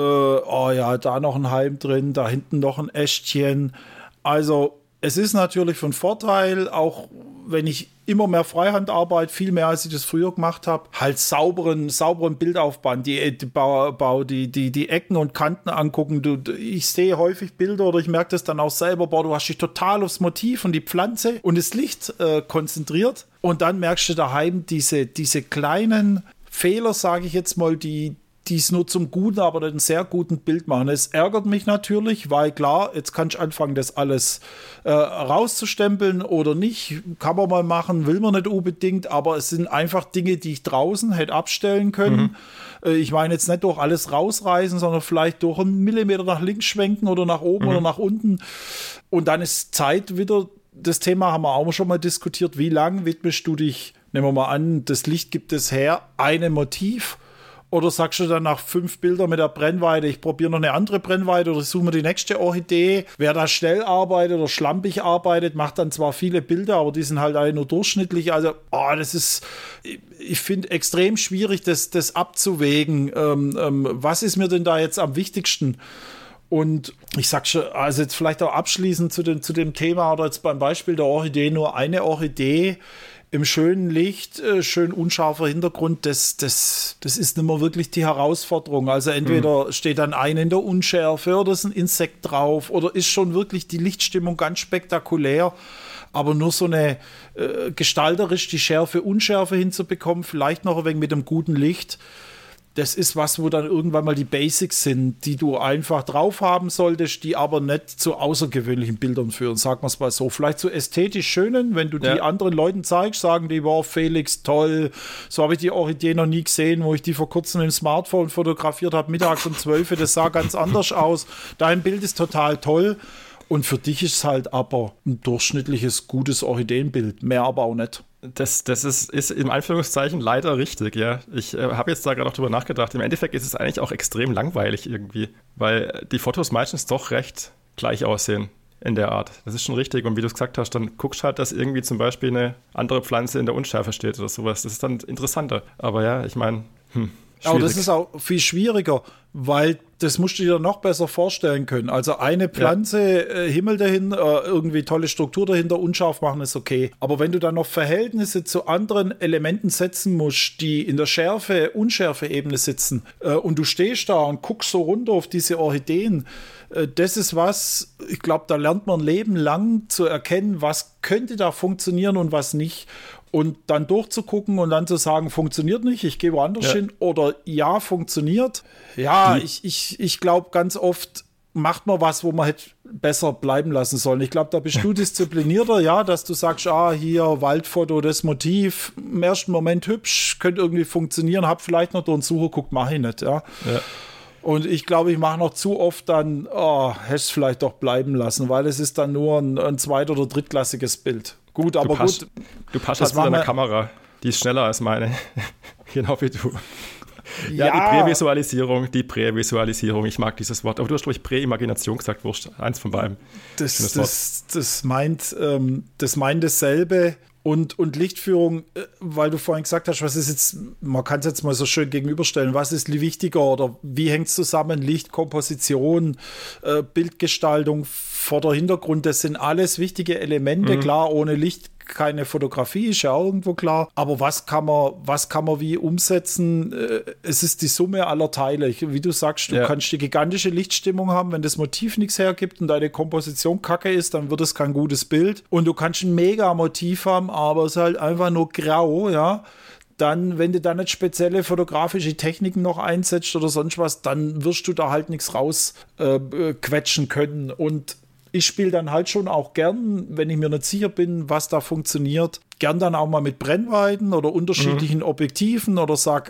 da noch ein Halm drin, da hinten noch ein Ästchen. Also es ist natürlich von Vorteil, auch wenn ich immer mehr Freihand arbeite, viel mehr als ich das früher gemacht habe, halt sauberen Bildaufbau, die Ecken und Kanten angucken. Ich sehe häufig Bilder oder ich merke das dann auch selber, du hast dich total aufs Motiv und die Pflanze und das Licht konzentriert und dann merkst du daheim diese kleinen Fehler, sage ich jetzt mal, die es nur zum Guten, aber einen sehr guten Bild machen. Es ärgert mich natürlich, weil klar, jetzt kannst du anfangen, das alles rauszustempeln oder nicht. Kann man mal machen, will man nicht unbedingt, aber es sind einfach Dinge, die ich draußen hätte abstellen können. Ich meine jetzt nicht durch alles rausreißen, sondern vielleicht durch einen Millimeter nach links schwenken oder nach oben oder nach unten. Und dann ist Zeit wieder, das Thema haben wir auch schon mal diskutiert, wie lange widmest du dich, nehmen wir mal an, das Licht gibt es her, einem Motiv. Oder sagst du dann nach 5 Bildern mit der Brennweite, ich probiere noch eine andere Brennweite oder ich suche mir die nächste Orchidee. Wer da schnell arbeitet oder schlampig arbeitet, macht dann zwar viele Bilder, aber die sind halt alle nur durchschnittlich. Also, das ist, ich finde, extrem schwierig, das abzuwägen. Was ist mir denn da jetzt am wichtigsten? Und ich sag schon, also jetzt vielleicht auch abschließend zu dem Thema oder jetzt beim Beispiel der Orchidee, nur eine Orchidee im schönen Licht, schön unscharfer Hintergrund, das ist nicht mehr wirklich die Herausforderung. Also entweder steht dann eine in der Unschärfe oder ist ein Insekt drauf oder ist schon wirklich die Lichtstimmung ganz spektakulär. Aber nur so eine gestalterisch die Schärfe, Unschärfe hinzubekommen, vielleicht noch ein wenig mit einem guten Licht, das ist was, wo dann irgendwann mal die Basics sind, die du einfach drauf haben solltest, die aber nicht zu außergewöhnlichen Bildern führen, sagen wir es mal so. Vielleicht zu ästhetisch schönen, wenn du die anderen Leuten zeigst, sagen die, wow, Felix, toll, so habe ich die Orchidee noch nie gesehen, wo ich die vor kurzem im Smartphone fotografiert habe, mittags um 12 Uhr, das sah ganz anders aus. Dein Bild ist total toll. Und für dich ist es halt aber ein durchschnittliches, gutes Orchideenbild, mehr aber auch nicht. Das ist im Anführungszeichen leider richtig, ja. Ich habe jetzt da gerade auch drüber nachgedacht. Im Endeffekt ist es eigentlich auch extrem langweilig irgendwie, weil die Fotos meistens doch recht gleich aussehen in der Art. Das ist schon richtig. Und wie du es gesagt hast, dann guckst halt, dass irgendwie zum Beispiel eine andere Pflanze in der Unschärfe steht oder sowas. Das ist dann interessanter. Aber ja, ich meine, schwierig. Aber das ist auch viel schwieriger, weil das musst du dir noch besser vorstellen können. Also eine Pflanze, Himmel dahinter, irgendwie tolle Struktur dahinter, unscharf machen ist okay. Aber wenn du dann noch Verhältnisse zu anderen Elementen setzen musst, die in der Schärfe, Unschärfe-Ebene sitzen und du stehst da und guckst so runter auf diese Orchideen, das ist was, ich glaube, da lernt man ein Leben lang zu erkennen, was könnte da funktionieren und was nicht. und dann durchzugucken und dann zu sagen, funktioniert nicht, ich gehe woanders hin oder ja, funktioniert. Ja, ich glaube ganz oft macht man was, wo man hätte besser bleiben lassen sollen. Ich glaube, da bist du disziplinierter, ja, dass du sagst, hier Waldfoto, das Motiv, im ersten Moment hübsch, könnte irgendwie funktionieren, hab vielleicht noch durch den Sucher guckt, mache ich nicht, ja. Und ich glaube, ich mache noch zu oft dann, hätte es vielleicht doch bleiben lassen, weil es ist dann nur ein zweit- oder drittklassiges Bild. Gut, aber gut. Du passt jetzt mit deiner Kamera, die ist schneller als meine. Genau wie du. Ja, die Prävisualisierung, ich mag dieses Wort. Aber du hast, glaube ich, Präimagination gesagt, wurscht, eins von beiden. Das meint dasselbe. Und Lichtführung, weil du vorhin gesagt hast, was ist jetzt, man kann es jetzt mal so schön gegenüberstellen, was ist wichtiger oder wie hängt es zusammen? Licht, Komposition, Bildgestaltung, Vorder-Hintergrund, das sind alles wichtige Elemente. Klar, ohne Licht keine Fotografie, ist ja auch irgendwo klar. Aber was kann man wie umsetzen? Es ist die Summe aller Teile. Wie du sagst, du kannst die gigantische Lichtstimmung haben, wenn das Motiv nichts hergibt und deine Komposition kacke ist, dann wird es kein gutes Bild. Und du kannst ein mega Motiv haben, aber es ist halt einfach nur grau, ja. Dann, wenn du da nicht spezielle fotografische Techniken noch einsetzt oder sonst was, dann wirst du da halt nichts raus quetschen können. Und ich spiele dann halt schon auch gern, wenn ich mir nicht sicher bin, was da funktioniert, gern dann auch mal mit Brennweiten oder unterschiedlichen Objektiven oder sag,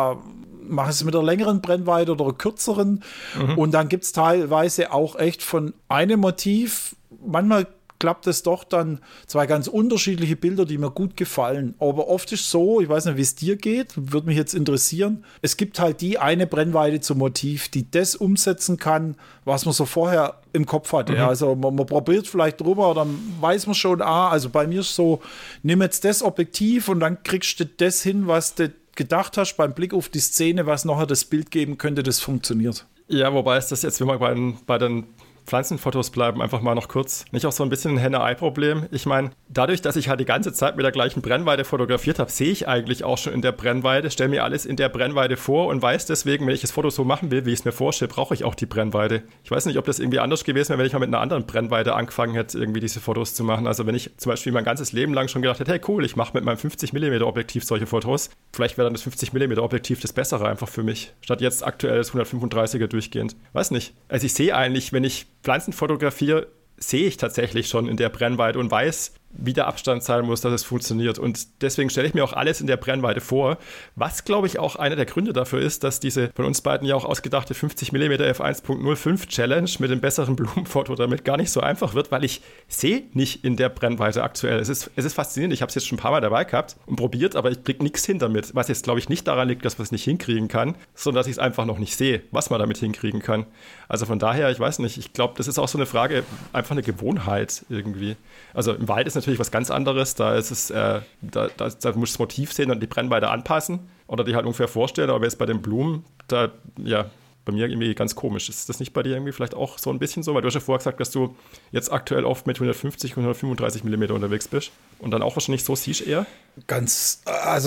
mach es mit einer längeren Brennweite oder einer kürzeren. Und dann gibt es teilweise auch echt von einem Motiv, manchmal klappt es doch dann zwei ganz unterschiedliche Bilder, die mir gut gefallen. Aber oft ist so, ich weiß nicht, wie es dir geht, würde mich jetzt interessieren, es gibt halt die eine Brennweite zum Motiv, die das umsetzen kann, was man so vorher im Kopf hatte. Ja, also man probiert vielleicht drüber, dann weiß man schon, also bei mir ist so, nimm jetzt das Objektiv und dann kriegst du das hin, was du gedacht hast beim Blick auf die Szene, was nachher das Bild geben könnte, das funktioniert. Ja, wobei ist das jetzt, wenn wir bei den Pflanzenfotos bleiben, einfach mal noch kurz. Nicht auch so ein bisschen ein Henne-Ei-Problem? Ich meine, dadurch, dass ich halt die ganze Zeit mit der gleichen Brennweite fotografiert habe, sehe ich eigentlich auch schon in der Brennweite, stelle mir alles in der Brennweite vor und weiß deswegen, wenn ich das Foto so machen will, wie ich es mir vorstelle, brauche ich auch die Brennweite. Ich weiß nicht, ob das irgendwie anders gewesen wäre, wenn ich mal mit einer anderen Brennweite angefangen hätte, irgendwie diese Fotos zu machen. Also wenn ich zum Beispiel mein ganzes Leben lang schon gedacht hätte, hey cool, ich mache mit meinem 50mm Objektiv solche Fotos, vielleicht wäre dann das 50mm Objektiv das Bessere einfach für mich, statt jetzt aktuell das 135er durchgehend. Weiß nicht. Also ich sehe eigentlich, wenn ich Pflanzen fotografiere, sehe ich tatsächlich schon in der Brennweite und weiß, wie der Abstand sein muss, dass es funktioniert. Und deswegen stelle ich mir auch alles in der Brennweite vor. Was, glaube ich, auch einer der Gründe dafür ist, dass diese von uns beiden ja auch ausgedachte 50mm f1.05 Challenge mit dem besseren Blumenfoto damit gar nicht so einfach wird, weil ich sehe nicht in der Brennweite aktuell. Es ist faszinierend. Ich habe es jetzt schon ein paar Mal dabei gehabt und probiert, aber ich kriege nichts hin damit. Was jetzt, glaube ich, nicht daran liegt, dass man es nicht hinkriegen kann, sondern dass ich es einfach noch nicht sehe, was man damit hinkriegen kann. Also von daher, ich weiß nicht. Ich glaube, das ist auch so eine Frage, einfach eine Gewohnheit irgendwie. Also im Wald ist natürlich was ganz anderes. Da ist es, da musst du das Motiv sehen und die Brennweite anpassen oder die halt ungefähr vorstellen. Aber jetzt bei den Blumen, da, ja, bei mir irgendwie ganz komisch. Ist das nicht bei dir irgendwie vielleicht auch so ein bisschen so? Weil du hast ja vorher gesagt, dass du jetzt aktuell oft mit 150 und 135 mm unterwegs bist und dann auch wahrscheinlich so siehst eher? Ganz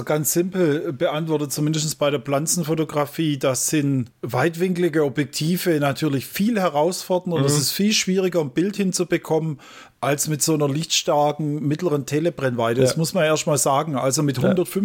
simpel beantwortet, zumindest bei der Pflanzenfotografie, das sind weitwinklige Objektive natürlich viel herausfordernder und es ist viel schwieriger, ein Bild hinzubekommen, als mit so einer lichtstarken mittleren Telebrennweite. Das muss man erst mal sagen. Also mit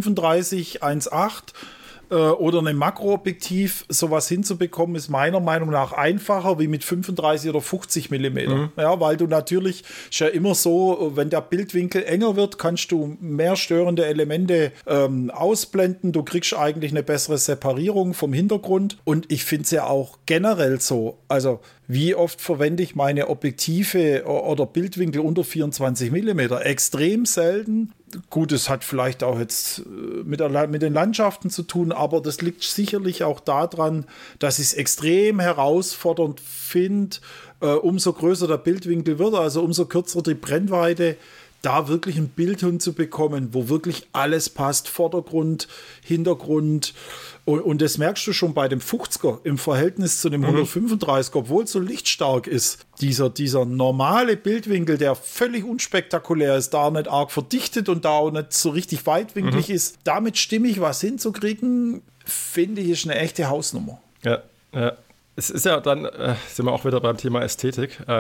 135 1.8 oder einem Makroobjektiv sowas hinzubekommen, ist meiner Meinung nach einfacher wie mit 35 oder 50 mm. Ja, weil du natürlich, ist ja immer so, wenn der Bildwinkel enger wird, kannst du mehr störende Elemente ausblenden. Du kriegst eigentlich eine bessere Separierung vom Hintergrund. Und ich finde es ja auch generell so, also wie oft verwende ich meine Objektive oder Bildwinkel unter 24 mm? Extrem selten. Gut, es hat vielleicht auch jetzt mit den Landschaften zu tun, aber das liegt sicherlich auch daran, dass ich es extrem herausfordernd finde, umso größer der Bildwinkel wird, also umso kürzer die Brennweite, da wirklich ein Bild hinzubekommen, wo wirklich alles passt, Vordergrund, Hintergrund. Und das merkst du schon bei dem 50er im Verhältnis zu dem 135er, obwohl es so lichtstark ist. Dieser normale Bildwinkel, der völlig unspektakulär ist, da nicht arg verdichtet und da auch nicht so richtig weitwinklig ist, damit stimmig was hinzukriegen, finde ich, ist eine echte Hausnummer. Ja. Es ist ja dann, sind wir auch wieder beim Thema Ästhetik.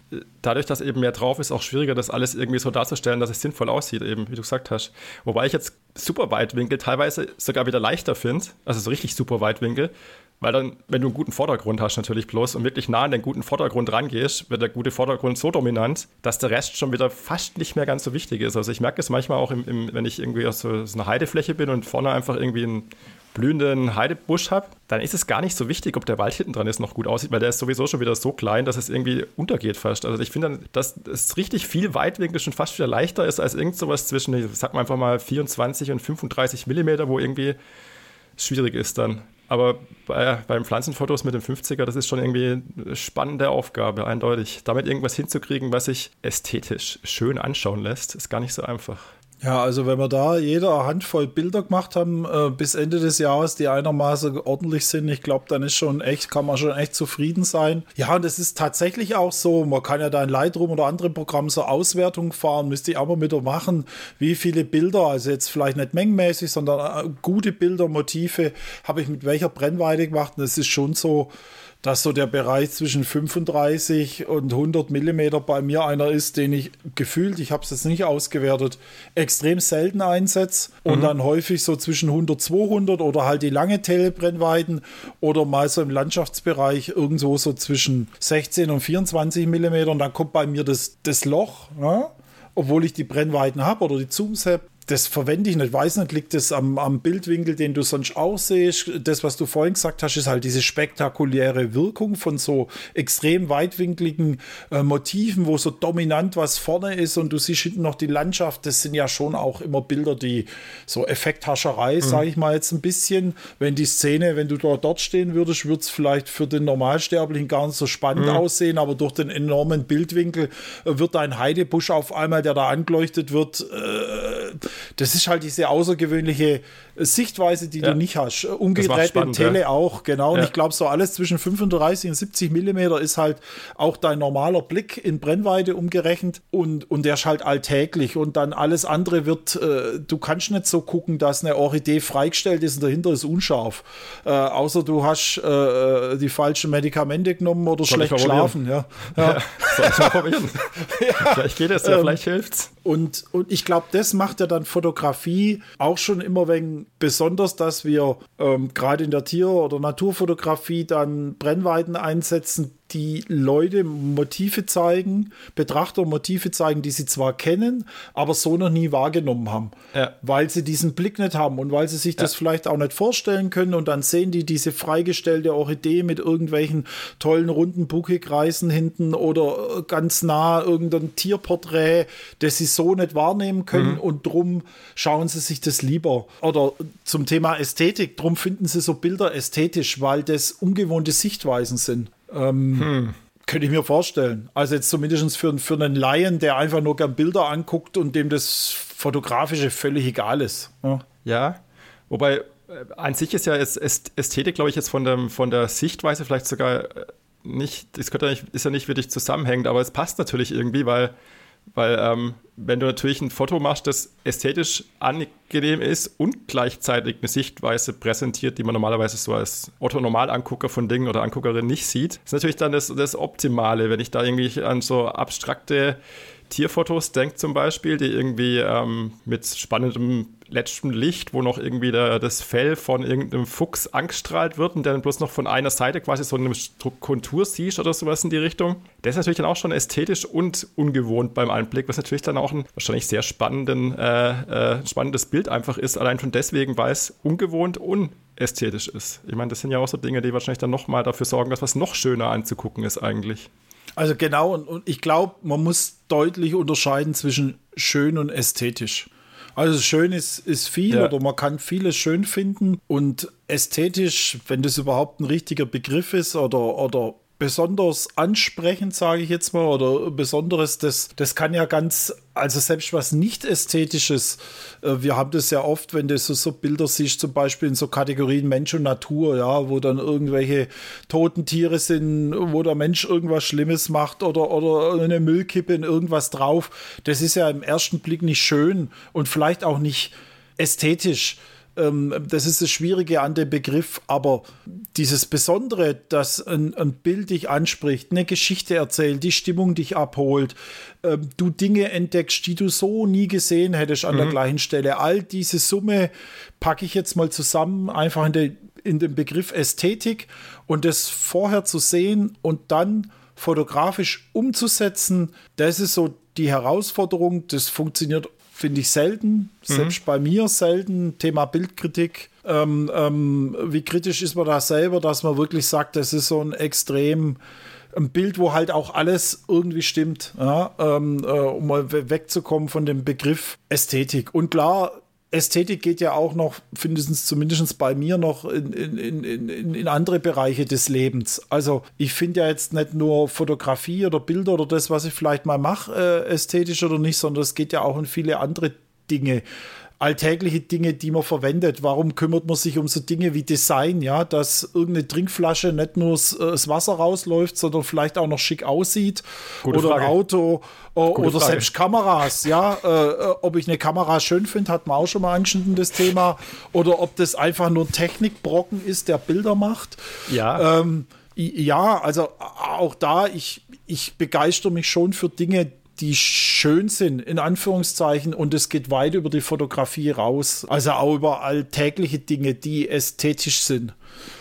dadurch, dass eben mehr drauf ist, auch schwieriger, das alles irgendwie so darzustellen, dass es sinnvoll aussieht, eben, wie du gesagt hast. Wobei ich jetzt super Weitwinkel teilweise sogar wieder leichter finde, also so richtig super Weitwinkel, weil dann, wenn du einen guten Vordergrund hast natürlich bloß und wirklich nah an den guten Vordergrund rangehst, wird der gute Vordergrund so dominant, dass der Rest schon wieder fast nicht mehr ganz so wichtig ist. Also ich merke es manchmal auch, wenn ich irgendwie auf so einer Heidefläche bin und vorne einfach irgendwie einen blühenden Heidebusch habe, dann ist es gar nicht so wichtig, ob der Wald hinten dran ist noch gut aussieht, weil der ist sowieso schon wieder so klein, dass es irgendwie untergeht fast. Also ich finde, dass es richtig viel Weitwinkel schon fast wieder leichter ist als irgend sowas zwischen, ich sag mal einfach mal 24 und 35 Millimeter, wo irgendwie schwierig ist dann. Aber beim Pflanzenfotos mit dem 50er, das ist schon irgendwie eine spannende Aufgabe, eindeutig. Damit irgendwas hinzukriegen, was sich ästhetisch schön anschauen lässt, ist gar nicht so einfach. Ja, also wenn wir da jeder eine Handvoll Bilder gemacht haben bis Ende des Jahres, die einigermaßen ordentlich sind, ich glaube, dann kann man schon echt zufrieden sein. Ja, und es ist tatsächlich auch so, man kann ja da in Lightroom oder anderen Programmen so Auswertungen fahren, müsste ich auch mal wieder machen, wie viele Bilder, also jetzt vielleicht nicht mengenmäßig, sondern gute Bilder, Motive, habe ich mit welcher Brennweite gemacht, und es ist schon so, dass so der Bereich zwischen 35 und 100 Millimeter bei mir einer ist, den ich gefühlt, ich habe es jetzt nicht ausgewertet, extrem selten einsetze und dann häufig so zwischen 100, 200 oder halt die lange Telebrennweiten oder mal so im Landschaftsbereich irgendwo so zwischen 16 und 24 Millimeter und dann kommt bei mir das Loch, ja? Obwohl ich die Brennweiten habe oder die Zooms habe. Das verwende ich nicht, weiß nicht, liegt das am Bildwinkel, den du sonst auch siehst. Das, was du vorhin gesagt hast, ist halt diese spektakuläre Wirkung von so extrem weitwinkligen Motiven, wo so dominant was vorne ist und du siehst hinten noch die Landschaft. Das sind ja schon auch immer Bilder, die so Effekthascherei, sage ich mal jetzt ein bisschen. Wenn die Szene, wenn du dort stehen würdest, würde es vielleicht für den Normalsterblichen gar nicht so spannend aussehen, aber durch den enormen Bildwinkel wird ein Heidebusch auf einmal, der da angeleuchtet wird, das ist halt diese außergewöhnliche Sichtweise, die du nicht hast. Umgedreht mit Tele auch, genau. Und ich glaube, so alles zwischen 35 und 70 Millimeter ist halt auch dein normaler Blick in Brennweite umgerechnet und der ist halt alltäglich. Und dann alles andere wird, du kannst nicht so gucken, dass eine Orchidee freigestellt ist und dahinter ist unscharf. Außer du hast die falschen Medikamente genommen oder schlecht geschlafen. Ja. Soll ich mal probieren? Vielleicht geht es ja, vielleicht hilft's. Und ich glaube, das macht ja dann Fotografie auch schon immer wegen besonders, dass wir gerade in der Tier- oder Naturfotografie dann Brennweiten einsetzen, die Leute Motive zeigen, Betrachter Motive zeigen, die sie zwar kennen, aber so noch nie wahrgenommen haben, weil sie diesen Blick nicht haben und weil sie sich das vielleicht auch nicht vorstellen können und dann sehen die diese freigestellte Orchidee mit irgendwelchen tollen runden Buckelkreisen hinten oder ganz nah irgendein Tierporträt, das sie so nicht wahrnehmen können und drum schauen sie sich das lieber. Oder zum Thema Ästhetik, drum finden sie so Bilder ästhetisch, weil das ungewohnte Sichtweisen sind. Könnte ich mir vorstellen. Also jetzt zumindest für einen Laien, der einfach nur gern Bilder anguckt und dem das Fotografische völlig egal ist. Ja, wobei an sich ist ja Ästhetik, glaube ich, jetzt von der Sichtweise vielleicht sogar nicht, ist ja nicht wirklich zusammenhängend, aber es passt natürlich irgendwie, weil wenn du natürlich ein Foto machst, das ästhetisch angenehm ist und gleichzeitig eine Sichtweise präsentiert, die man normalerweise so als Otto-Normalangucker von Dingen oder Anguckerin nicht sieht, ist natürlich dann das Optimale, wenn ich da irgendwie an so abstrakte Tierfotos denke zum Beispiel, die irgendwie mit spannendem letztem Licht, wo noch irgendwie das Fell von irgendeinem Fuchs angestrahlt wird und dann bloß noch von einer Seite quasi so eine Kontur siehst oder sowas in die Richtung. Das ist natürlich dann auch schon ästhetisch und ungewohnt beim Anblick, was natürlich dann auch ein wahrscheinlich sehr spannendes Bild einfach ist, allein schon deswegen, weil es ungewohnt und ästhetisch ist. Ich meine, das sind ja auch so Dinge, die wahrscheinlich dann nochmal dafür sorgen, dass was noch schöner anzugucken ist eigentlich. Also genau, und ich glaube, man muss deutlich unterscheiden zwischen schön und ästhetisch. Also schön ist viel oder man kann vieles schön finden und ästhetisch, wenn das überhaupt ein richtiger Begriff ist oder besonders ansprechend, sage ich jetzt mal, oder Besonderes, das kann ja also selbst was nicht Ästhetisches, wir haben das ja oft, wenn du so Bilder siehst, zum Beispiel in so Kategorien Mensch und Natur, ja, wo dann irgendwelche toten Tiere sind, wo der Mensch irgendwas Schlimmes macht oder eine Müllkippe in irgendwas drauf, das ist ja im ersten Blick nicht schön und vielleicht auch nicht ästhetisch. das ist das Schwierige an dem Begriff, aber dieses Besondere, dass ein Bild dich anspricht, eine Geschichte erzählt, die Stimmung dich abholt, du Dinge entdeckst, die du so nie gesehen hättest an der gleichen Stelle. All diese Summe packe ich jetzt mal zusammen, einfach in den Begriff Ästhetik, und das vorher zu sehen und dann fotografisch umzusetzen, das ist so die Herausforderung. Das funktioniert, finde ich, selten, selbst bei mir selten. Thema Bildkritik. Wie kritisch ist man da selber, dass man wirklich sagt, das ist so ein Bild, wo halt auch alles irgendwie stimmt, ja? Um mal wegzukommen von dem Begriff Ästhetik. Und klar, Ästhetik geht ja auch noch, zumindest bei mir noch in andere Bereiche des Lebens. Also ich finde ja jetzt nicht nur Fotografie oder Bilder oder das, was ich vielleicht mal mache, ästhetisch oder nicht, sondern es geht ja auch in viele andere Dinge. Alltägliche Dinge, die man verwendet. Warum kümmert man sich um so Dinge wie Design, ja, dass irgendeine Trinkflasche nicht nur das Wasser rausläuft, sondern vielleicht auch noch schick aussieht. Gute oder Frage. Ein Auto oder Frage. Selbst Kameras, ja. Ob ich eine Kamera schön finde, hat man auch schon mal angeschnitten, das Thema. Oder ob das einfach nur ein Technikbrocken ist, der Bilder macht. Ja. Ja, also auch da, ich begeistere mich schon für Dinge, die schön sind, in Anführungszeichen, und es geht weit über die Fotografie raus. Also auch über alltägliche Dinge, die ästhetisch sind.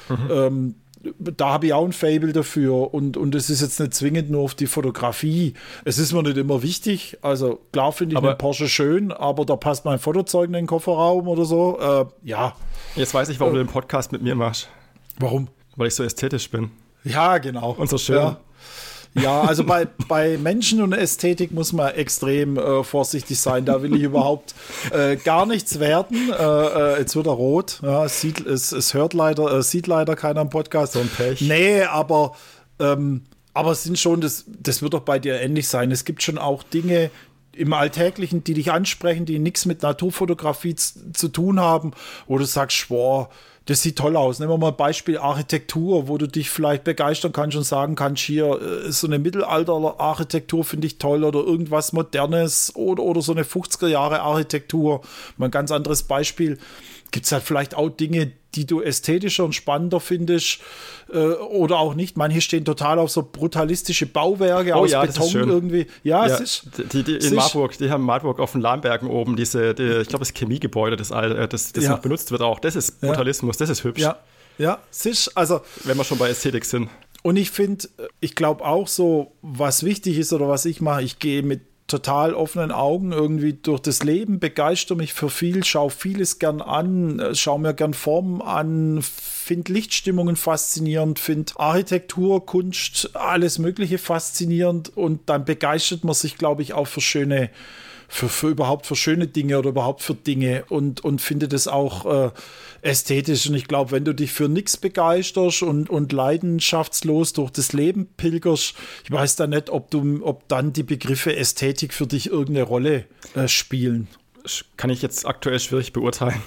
Da habe ich auch ein Faible dafür, und es ist jetzt nicht zwingend nur auf die Fotografie. Es ist mir nicht immer wichtig. Also klar finde ich einen Porsche schön, aber da passt mein Fotozeug in den Kofferraum oder so. Ja. Jetzt weiß ich, warum du den Podcast mit mir machst. Warum? Weil ich so ästhetisch bin. Ja, genau. Und so schön. Ja, also bei Menschen und Ästhetik muss man extrem vorsichtig sein. Da will ich überhaupt gar nichts werten. Jetzt wird er rot. Ja, es sieht leider keiner im Podcast. So ein Pech. Nee, aber es sind schon, das wird doch bei dir ähnlich sein. Es gibt schon auch Dinge im Alltäglichen, die dich ansprechen, die nichts mit Naturfotografie zu tun haben, wo du sagst, boah, das sieht toll aus. Nehmen wir mal ein Beispiel Architektur, wo du dich vielleicht begeistern kannst und sagen kannst, hier so eine Mittelalter-Architektur finde ich toll oder irgendwas Modernes oder so eine 50er-Jahre-Architektur. Mal ein ganz anderes Beispiel. Gibt es halt vielleicht auch Dinge, die du ästhetischer und spannender findest oder auch nicht. Manche stehen total auf so brutalistische Bauwerke aus Beton irgendwie. Ja, es ist. Die Marburg, die haben Marburg auf den Lahmbergen oben, ich glaube, das Chemiegebäude, das noch benutzt wird auch. Das ist Brutalismus, das ist hübsch. Ja, es ist, also. Wenn wir schon bei Ästhetik sind. Und ich glaube auch so, was wichtig ist oder was ich mache, ich gehe mit total offenen Augen irgendwie durch das Leben, begeistere mich für viel, schaue vieles gern an, schaue mir gern Formen an, finde Lichtstimmungen faszinierend, finde Architektur, Kunst, alles Mögliche faszinierend, und dann begeistert man sich, glaube ich, auch für schöne Dinge oder überhaupt für Dinge und finde das auch ästhetisch. Und ich glaube, wenn du dich für nichts begeisterst und leidenschaftslos durch das Leben pilgerst, ich weiß da nicht, ob dann die Begriffe Ästhetik für dich irgendeine Rolle spielen. Kann ich jetzt aktuell schwierig beurteilen.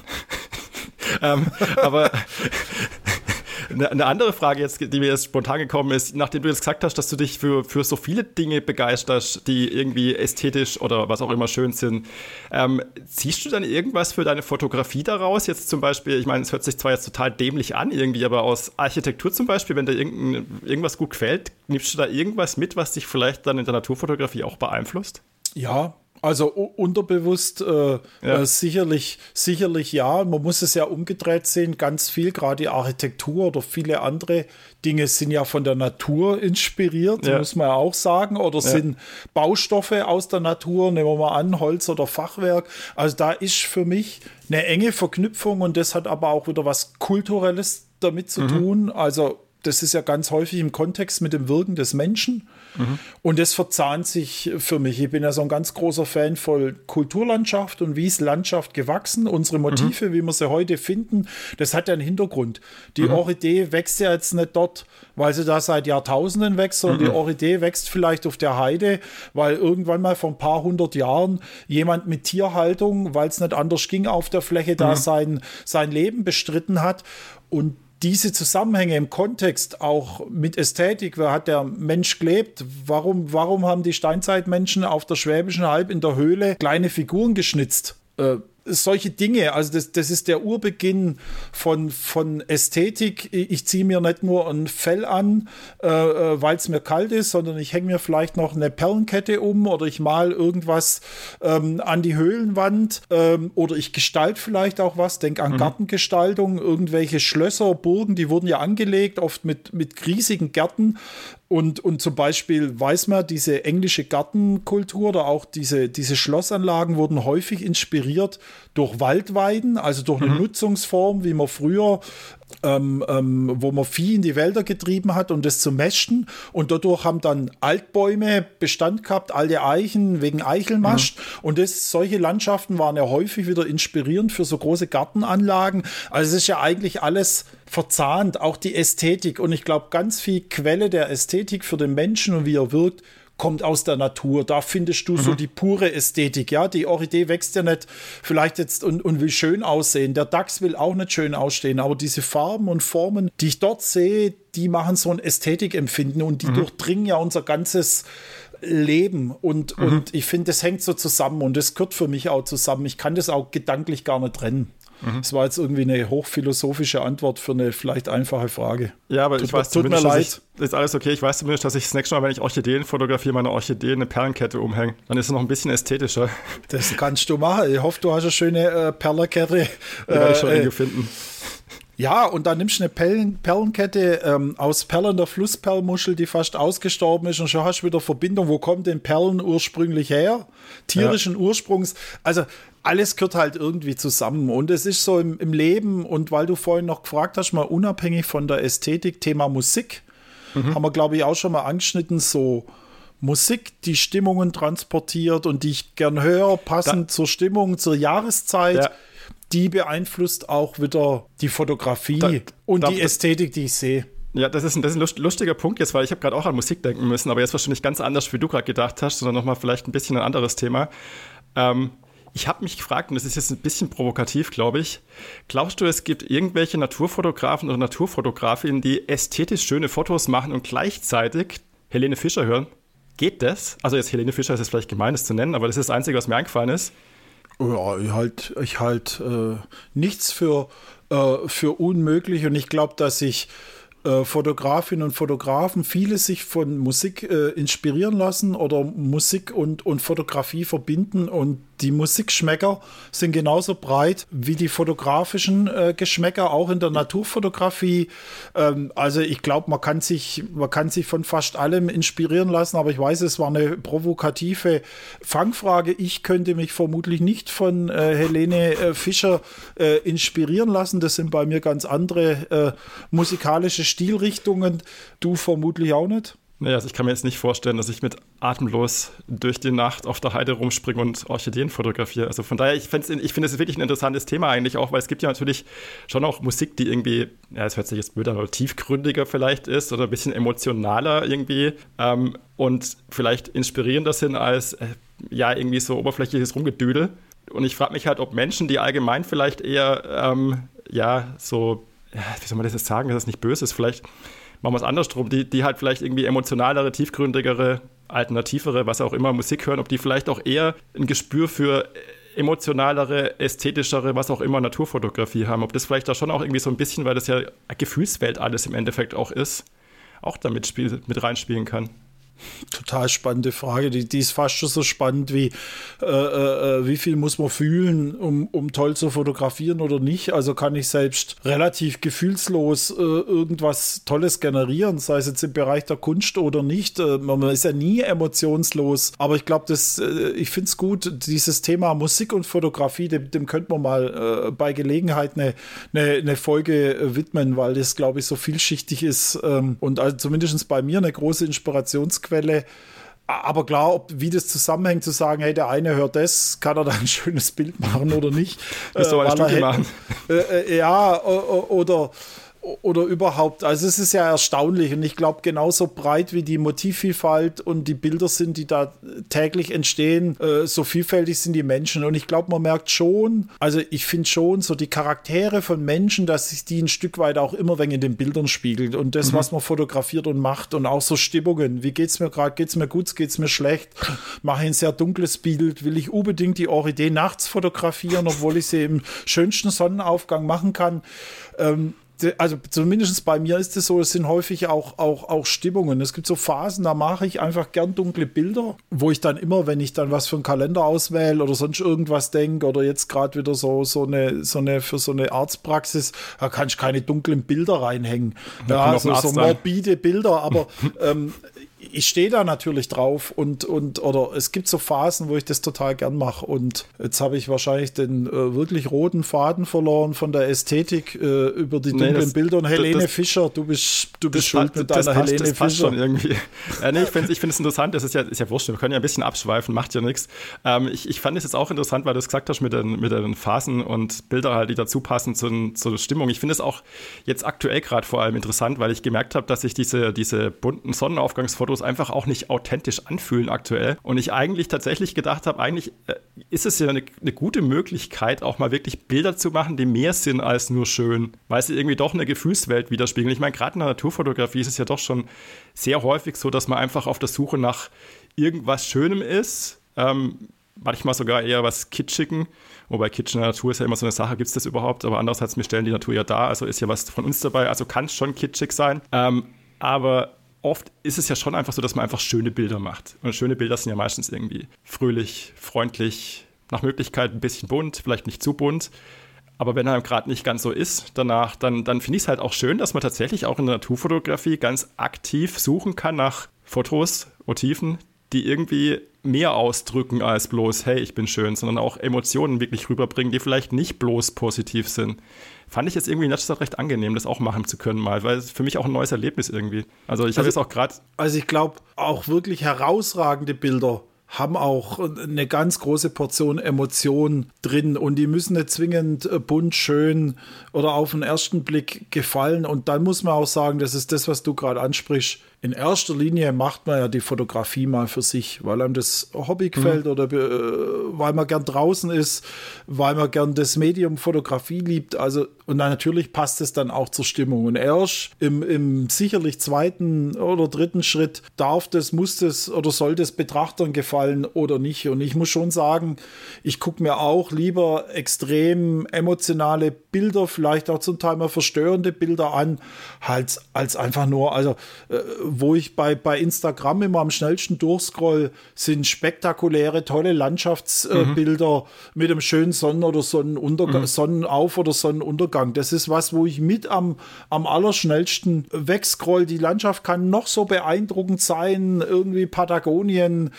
Aber eine andere Frage jetzt, die mir jetzt spontan gekommen ist, nachdem du jetzt gesagt hast, dass du dich für so viele Dinge begeisterst, die irgendwie ästhetisch oder was auch immer schön sind, ziehst du dann irgendwas für deine Fotografie daraus? Jetzt zum Beispiel, ich meine, es hört sich zwar jetzt total dämlich an irgendwie, aber aus Architektur zum Beispiel, wenn dir irgendwas gut gefällt, nimmst du da irgendwas mit, was dich vielleicht dann in der Naturfotografie auch beeinflusst? Ja, also unterbewusst sicherlich ja. Man muss es ja umgedreht sehen. Ganz viel, gerade die Architektur oder viele andere Dinge sind ja von der Natur inspiriert, muss man ja auch sagen. Oder sind Baustoffe aus der Natur, nehmen wir mal an, Holz oder Fachwerk. Also da ist für mich eine enge Verknüpfung, und das hat aber auch wieder was Kulturelles damit zu tun. Also das ist ja ganz häufig im Kontext mit dem Wirken des Menschen. Und das verzahnt sich für mich. Ich bin ja so ein ganz großer Fan von Kulturlandschaft und wie ist Landschaft gewachsen. Unsere Motive, wie wir sie heute finden, das hat ja einen Hintergrund. Die Orchidee wächst ja jetzt nicht dort, weil sie da seit Jahrtausenden wächst, sondern die Orchidee wächst vielleicht auf der Heide, weil irgendwann mal vor ein paar hundert Jahren jemand mit Tierhaltung, weil es nicht anders ging, auf der Fläche da sein Leben bestritten hat. Und diese Zusammenhänge im Kontext auch mit Ästhetik, wer hat der Mensch gelebt? Warum haben die Steinzeitmenschen auf der Schwäbischen Alb in der Höhle kleine Figuren geschnitzt? solche Dinge, also das ist der Urbeginn von Ästhetik. Ich ziehe mir nicht nur ein Fell an, weil es mir kalt ist, sondern ich hänge mir vielleicht noch eine Perlenkette um oder ich mal irgendwas an die Höhlenwand oder ich gestalte vielleicht auch was, denke an Gartengestaltung, irgendwelche Schlösser, Burgen, die wurden ja angelegt, oft mit riesigen Gärten. Und zum Beispiel weiß man, diese englische Gartenkultur oder auch diese Schlossanlagen wurden häufig inspiriert durch Waldweiden, also durch eine Nutzungsform, wie man früher, wo man Vieh in die Wälder getrieben hat, um das zu mästen. Und dadurch haben dann Altbäume Bestand gehabt, alte Eichen wegen Eichelmast. Und solche Landschaften waren ja häufig wieder inspirierend für so große Gartenanlagen. Also es ist ja eigentlich alles verzahnt, auch die Ästhetik. Und ich glaube, ganz viel Quelle der Ästhetik für den Menschen und wie er wirkt, kommt aus der Natur. Da findest du so die pure Ästhetik. Ja, die Orchidee wächst ja nicht vielleicht jetzt und will schön aussehen. Der Dachs will auch nicht schön aussehen. Aber diese Farben und Formen, die ich dort sehe, die machen so ein Ästhetikempfinden und die durchdringen ja unser ganzes Leben. Und ich finde, das hängt so zusammen und das gehört für mich auch zusammen. Ich kann das auch gedanklich gar nicht trennen. Das war jetzt irgendwie eine hochphilosophische Antwort für eine vielleicht einfache Frage. Ja, aber ich weiß zumindest, ist alles okay. Ich weiß zumindest, dass ich das nächste Mal, wenn ich Orchideen fotografiere, meine Orchideen eine Perlenkette umhänge. Dann ist es noch ein bisschen ästhetischer. Das kannst du machen. Ich hoffe, du hast eine schöne Perlenkette. Die werde ich schon irgendwie finden. Ja, und dann nimmst du eine Perlenkette aus Perlen der Flussperlmuschel, die fast ausgestorben ist, und schon hast du wieder Verbindung. Wo kommen denn Perlen ursprünglich her? Tierischen Ursprungs. Also alles gehört halt irgendwie zusammen. Und es ist so im Leben, und weil du vorhin noch gefragt hast, mal unabhängig von der Ästhetik, Thema Musik, haben wir, glaube ich, auch schon mal angeschnitten, so Musik, die Stimmungen transportiert und die ich gern höre, passend zur Stimmung, zur Jahreszeit. Ja. Die beeinflusst auch wieder die Fotografie und die Ästhetik, die ich sehe. Ja, das ist ein lustiger Punkt jetzt, weil ich habe gerade auch an Musik denken müssen, aber jetzt wahrscheinlich ganz anders, wie du gerade gedacht hast, sondern nochmal vielleicht ein bisschen ein anderes Thema. Ich habe mich gefragt, und das ist jetzt ein bisschen provokativ, glaube ich, glaubst du, es gibt irgendwelche Naturfotografen oder Naturfotografinnen, die ästhetisch schöne Fotos machen und gleichzeitig Helene Fischer hören? Geht das? Also jetzt Helene Fischer ist jetzt vielleicht gemein, das zu nennen, aber das ist das Einzige, was mir eingefallen ist. Ja, ich halt nichts für unmöglich, und ich glaube, dass sich Fotografinnen und Fotografen viele sich von Musik inspirieren lassen oder Musik und Fotografie verbinden, und die Musikgeschmäcker sind genauso breit wie die fotografischen Geschmäcker, auch in der Naturfotografie. Also ich glaube, man kann sich von fast allem inspirieren lassen, aber ich weiß, es war eine provokative Fangfrage. Ich könnte mich vermutlich nicht von Helene Fischer inspirieren lassen. Das sind bei mir ganz andere musikalische Stilrichtungen. Du vermutlich auch nicht? Naja, also ich kann mir jetzt nicht vorstellen, dass ich mit atemlos durch die Nacht auf der Heide rumspringe und Orchideen fotografiere. Also von daher, ich finde es wirklich ein interessantes Thema eigentlich auch, weil es gibt ja natürlich schon auch Musik, die irgendwie, ja, es hört sich jetzt blöd an, oder tiefgründiger vielleicht ist oder ein bisschen emotionaler irgendwie und vielleicht inspirierender sind als ja irgendwie so oberflächliches Rumgedüdel. Und ich frage mich halt, ob Menschen, die allgemein vielleicht eher wie soll man das jetzt sagen, dass das nicht böse ist, vielleicht machen wir es andersrum, die halt vielleicht irgendwie emotionalere, tiefgründigere, alternativere, was auch immer, Musik hören, ob die vielleicht auch eher ein Gespür für emotionalere, ästhetischere, was auch immer, Naturfotografie haben. Ob das vielleicht da schon auch irgendwie so ein bisschen, weil das ja eine Gefühlswelt alles im Endeffekt auch ist, auch damit mit reinspielen kann. Total spannende Frage, die ist fast schon so spannend wie viel muss man fühlen, um toll zu fotografieren oder nicht. Also kann ich selbst relativ gefühlslos irgendwas Tolles generieren, sei es jetzt im Bereich der Kunst oder nicht. Man ist ja nie emotionslos, aber ich glaube, ich finde es gut, dieses Thema Musik und Fotografie, dem könnte man mal bei Gelegenheit eine Folge widmen, weil das, glaube ich, so vielschichtig ist und also zumindest bei mir eine große Inspirationsquelle. Aber klar, wie das zusammenhängt, zu sagen, hey, der eine hört das, kann er da ein schönes Bild machen oder nicht. Müsst du mal eine Studie machen. Ja, oder oder überhaupt, also es ist ja erstaunlich und ich glaube, genauso breit wie die Motivvielfalt und die Bilder sind, die da täglich entstehen, so vielfältig sind die Menschen und ich glaube, man merkt schon, also ich finde schon so die Charaktere von Menschen, dass sich die ein Stück weit auch immer wenn in den Bildern spiegelt und das, was man fotografiert und macht und auch so Stimmungen, wie geht's mir gerade, geht's mir gut, geht's mir schlecht, mache ich ein sehr dunkles Bild, will ich unbedingt die Orchidee nachts fotografieren, obwohl ich sie im schönsten Sonnenaufgang machen kann, also zumindest bei mir ist es so, es sind häufig auch Stimmungen. Es gibt so Phasen, da mache ich einfach gern dunkle Bilder, wo ich dann immer, wenn ich dann was für einen Kalender auswähle oder sonst irgendwas denke oder jetzt gerade wieder so eine für so eine Arztpraxis, da kann ich keine dunklen Bilder reinhängen. Ja, so morbide Bilder, aber ich stehe da natürlich drauf oder es gibt so Phasen, wo ich das total gern mache und jetzt habe ich wahrscheinlich den wirklich roten Faden verloren von der Ästhetik über die dunklen Bilder und Helene Fischer, du bist schuld mit deiner Helene Fischer. Das passt schon irgendwie. Nee, ich finde es interessant, das ist ja wurscht, wir können ja ein bisschen abschweifen, macht ja nichts. Ich fand es jetzt auch interessant, weil du es gesagt hast mit den Phasen und Bilder halt, die dazu passen zur Stimmung. Ich finde es auch jetzt aktuell gerade vor allem interessant, weil ich gemerkt habe, dass sich diese bunten Sonnenaufgangsfotos einfach auch nicht authentisch anfühlen aktuell. Und ich eigentlich tatsächlich gedacht habe, eigentlich ist es ja eine gute Möglichkeit, auch mal wirklich Bilder zu machen, die mehr sind als nur schön, weil sie irgendwie doch eine Gefühlswelt widerspiegeln. Ich meine, gerade in der Naturfotografie ist es ja doch schon sehr häufig so, dass man einfach auf der Suche nach irgendwas Schönem ist, manchmal sogar eher was Kitschigen, wobei Kitsch in der Natur ist ja immer so eine Sache, gibt es das überhaupt? Aber andererseits, wir stellen die Natur ja dar, also ist ja was von uns dabei, also kann es schon kitschig sein, aber oft ist es ja schon einfach so, dass man einfach schöne Bilder macht. Und schöne Bilder sind ja meistens irgendwie fröhlich, freundlich, nach Möglichkeit ein bisschen bunt, vielleicht nicht zu bunt. Aber wenn er gerade nicht ganz so ist, danach, dann finde ich es halt auch schön, dass man tatsächlich auch in der Naturfotografie ganz aktiv suchen kann nach Fotos, Motiven, die irgendwie mehr ausdrücken als bloß, hey, ich bin schön, sondern auch Emotionen wirklich rüberbringen, die vielleicht nicht bloß positiv sind. Fand ich jetzt irgendwie in letzter Zeit recht angenehm, das auch machen zu können mal, weil es für mich auch ein neues Erlebnis irgendwie. Also ich habe jetzt auch gerade... Also ich glaube, auch wirklich herausragende Bilder haben auch eine ganz große Portion Emotion drin und die müssen nicht zwingend bunt, schön oder auf den ersten Blick gefallen und dann muss man auch sagen, das ist das, was du gerade ansprichst. In erster Linie macht man ja die Fotografie mal für sich, weil einem das Hobby gefällt oder weil man gern draußen ist, weil man gern das Medium Fotografie liebt. Also, und dann natürlich passt es dann auch zur Stimmung. Und erst im sicherlich zweiten oder dritten Schritt muss das oder soll das Betrachtern gefallen oder nicht. Und ich muss schon sagen, ich gucke mir auch lieber extrem emotionale Bilder, vielleicht auch zum Teil mal verstörende Bilder an, als einfach nur, also wo ich bei Instagram immer am schnellsten durchscroll, sind spektakuläre, tolle Landschaftsbilder mit einem schönen Sonnen- oder Sonnenauf- oder Sonnenuntergang. Das ist was, wo ich mit am allerschnellsten wegscroll. Die Landschaft kann noch so beeindruckend sein, irgendwie Patagonien,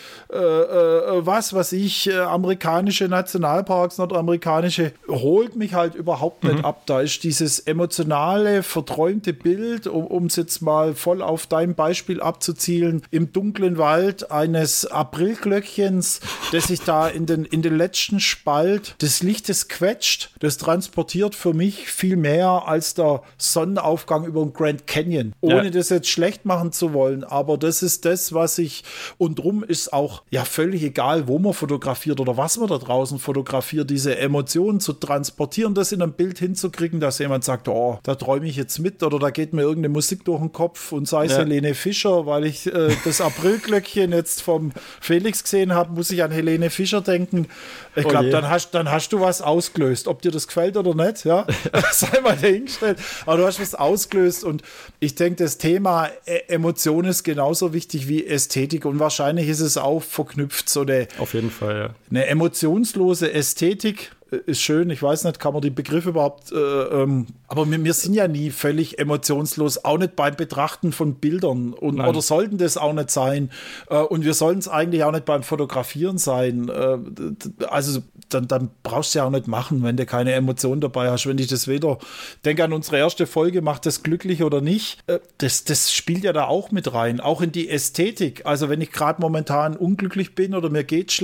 was weiß ich, amerikanische Nationalparks, nordamerikanische, holt mich halt überhaupt nicht ab. Da ist dieses emotionale, verträumte Bild, um es jetzt mal voll auf dein Beispiel abzuzielen, im dunklen Wald eines Aprilglöckchens, das sich da in den letzten Spalt des Lichtes quetscht. Das transportiert für mich viel mehr als der Sonnenaufgang über den Grand Canyon. Ohne das jetzt schlecht machen zu wollen, aber das ist das, was ich, und drum ist auch ja völlig egal, wo man fotografiert oder was man da draußen fotografiert, diese Emotionen zu transportieren, das in einem Bild hinzukriegen, dass jemand sagt, oh, da träume ich jetzt mit oder da geht mir irgendeine Musik durch den Kopf und sei es Helene Fischer, weil ich das Aprilglöckchen jetzt vom Felix gesehen habe, muss ich an Helene Fischer denken. Ich glaube, dann hast du was ausgelöst. Ob dir das gefällt oder nicht, ja, sei mal dahingestellt. Aber du hast was ausgelöst und ich denke, das Thema Emotion ist genauso wichtig wie Ästhetik und wahrscheinlich ist es auch verknüpft, so auf jeden Fall, ja. Eine emotionslose Ästhetik ist schön, ich weiß nicht, kann man die Begriffe überhaupt, aber wir sind ja nie völlig emotionslos, auch nicht beim Betrachten von Bildern oder sollten das auch nicht sein und wir sollten es eigentlich auch nicht beim Fotografieren sein, also dann brauchst du ja auch nicht machen, wenn du keine Emotion dabei hast, wenn ich das weder, denke an unsere erste Folge, macht das glücklich oder nicht, das spielt ja da auch mit rein, auch in die Ästhetik, also wenn ich gerade momentan unglücklich bin oder mir geht's schlecht,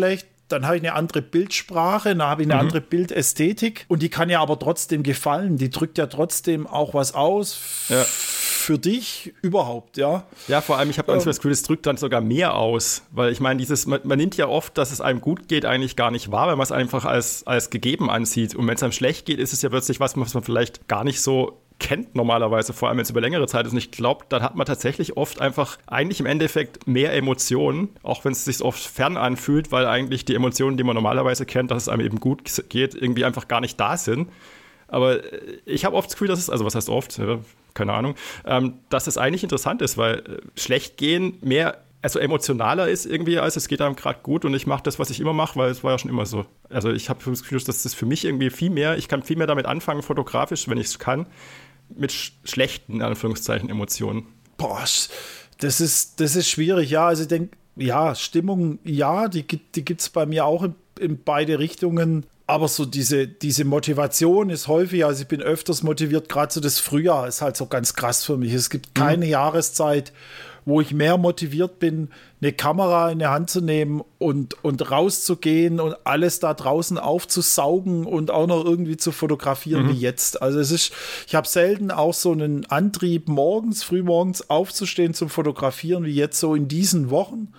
dann habe ich eine andere Bildsprache, dann habe ich eine andere Bildästhetik und die kann ja aber trotzdem gefallen. Die drückt ja trotzdem auch was aus für dich überhaupt, ja. Ja, vor allem, ich habe manchmal das Gefühl, es drückt dann sogar mehr aus, weil ich meine, man nimmt ja oft, dass es einem gut geht, eigentlich gar nicht wahr, weil man es einfach als gegeben ansieht. Und wenn es einem schlecht geht, ist es ja plötzlich was man vielleicht gar nicht so kennt normalerweise, vor allem wenn es über längere Zeit ist. Und ich glaube, dann hat man tatsächlich oft einfach eigentlich im Endeffekt mehr Emotionen, auch wenn es sich oft fern anfühlt, weil eigentlich die Emotionen, die man normalerweise kennt, dass es einem eben gut geht, irgendwie einfach gar nicht da sind. Aber ich habe oft das Gefühl, dass es, also was heißt oft, keine Ahnung, dass es eigentlich interessant ist, weil schlecht gehen mehr, also emotionaler ist irgendwie, als es geht einem gerade gut und ich mache das, was ich immer mache, weil es war ja schon immer so. Also ich habe das Gefühl, dass das für mich irgendwie ich kann viel mehr damit anfangen, fotografisch, wenn ich es kann, mit schlechten, in Anführungszeichen, Emotionen. Boah, das ist schwierig, ja. Also ich denke, ja, Stimmung, ja, die gibt es bei mir auch in beide Richtungen. Aber so diese Motivation ist häufig, also ich bin öfters motiviert, gerade so das Frühjahr ist halt so ganz krass für mich. Es gibt keine Jahreszeit, wo ich mehr motiviert bin, eine Kamera in die Hand zu nehmen und rauszugehen und alles da draußen aufzusaugen und auch noch irgendwie zu fotografieren wie jetzt. Also ich habe selten auch so einen Antrieb, frühmorgens aufzustehen zum Fotografieren wie jetzt so in diesen Wochen.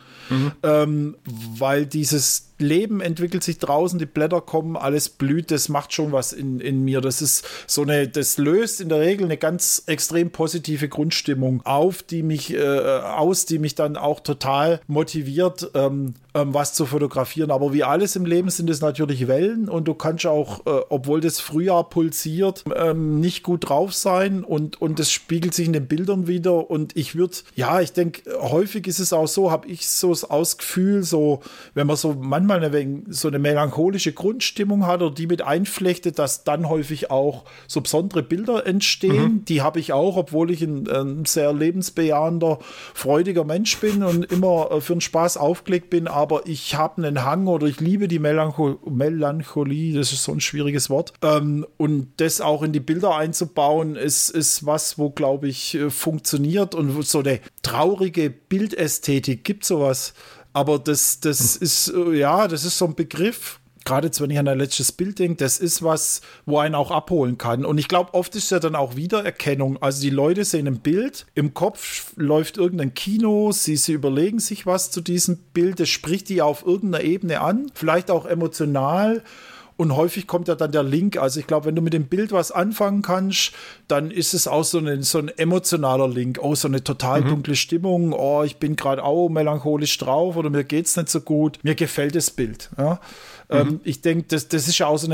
Weil dieses Leben entwickelt sich draußen, die Blätter kommen, alles blüht, das macht schon was in mir. Das ist das löst in der Regel eine ganz extrem positive Grundstimmung auf, die mich dann auch total motiviert, was zu fotografieren. Aber wie alles im Leben sind es natürlich Wellen und du kannst auch, obwohl das Frühjahr pulsiert, nicht gut drauf sein und das spiegelt sich in den Bildern wieder und ich denke, häufig ist es auch so, habe ich so das Ausgefühl, so, wenn man so manchmal so eine melancholische Grundstimmung hat oder die mit einflechtet, dass dann häufig auch so besondere Bilder entstehen. Die habe ich auch, obwohl ich ein sehr lebensbejahender, freudiger Mensch bin und immer für den Spaß aufgelegt bin, aber ich habe einen Hang oder ich liebe die Melancholie, das ist so ein schwieriges Wort, und das auch in die Bilder einzubauen, ist was, wo, glaube ich, funktioniert und so eine traurige Bildästhetik, gibt sowas. Aber das ist so ein Begriff, gerade jetzt, wenn ich an ein letztes Bild denke, das ist was, wo einen auch abholen kann. Und ich glaube, oft ist ja dann auch Wiedererkennung. Also die Leute sehen ein Bild, im Kopf läuft irgendein Kino, sie überlegen sich was zu diesem Bild, das spricht die auf irgendeiner Ebene an, vielleicht auch emotional. Und häufig kommt ja dann der Link. Also ich glaube, wenn du mit dem Bild was anfangen kannst, dann ist es auch so ein emotionaler Link. Oh, so eine total dunkle Stimmung. Oh, ich bin gerade auch melancholisch drauf oder mir geht's nicht so gut. Mir gefällt das Bild. Ja? Ich denke, das ist ja auch so eine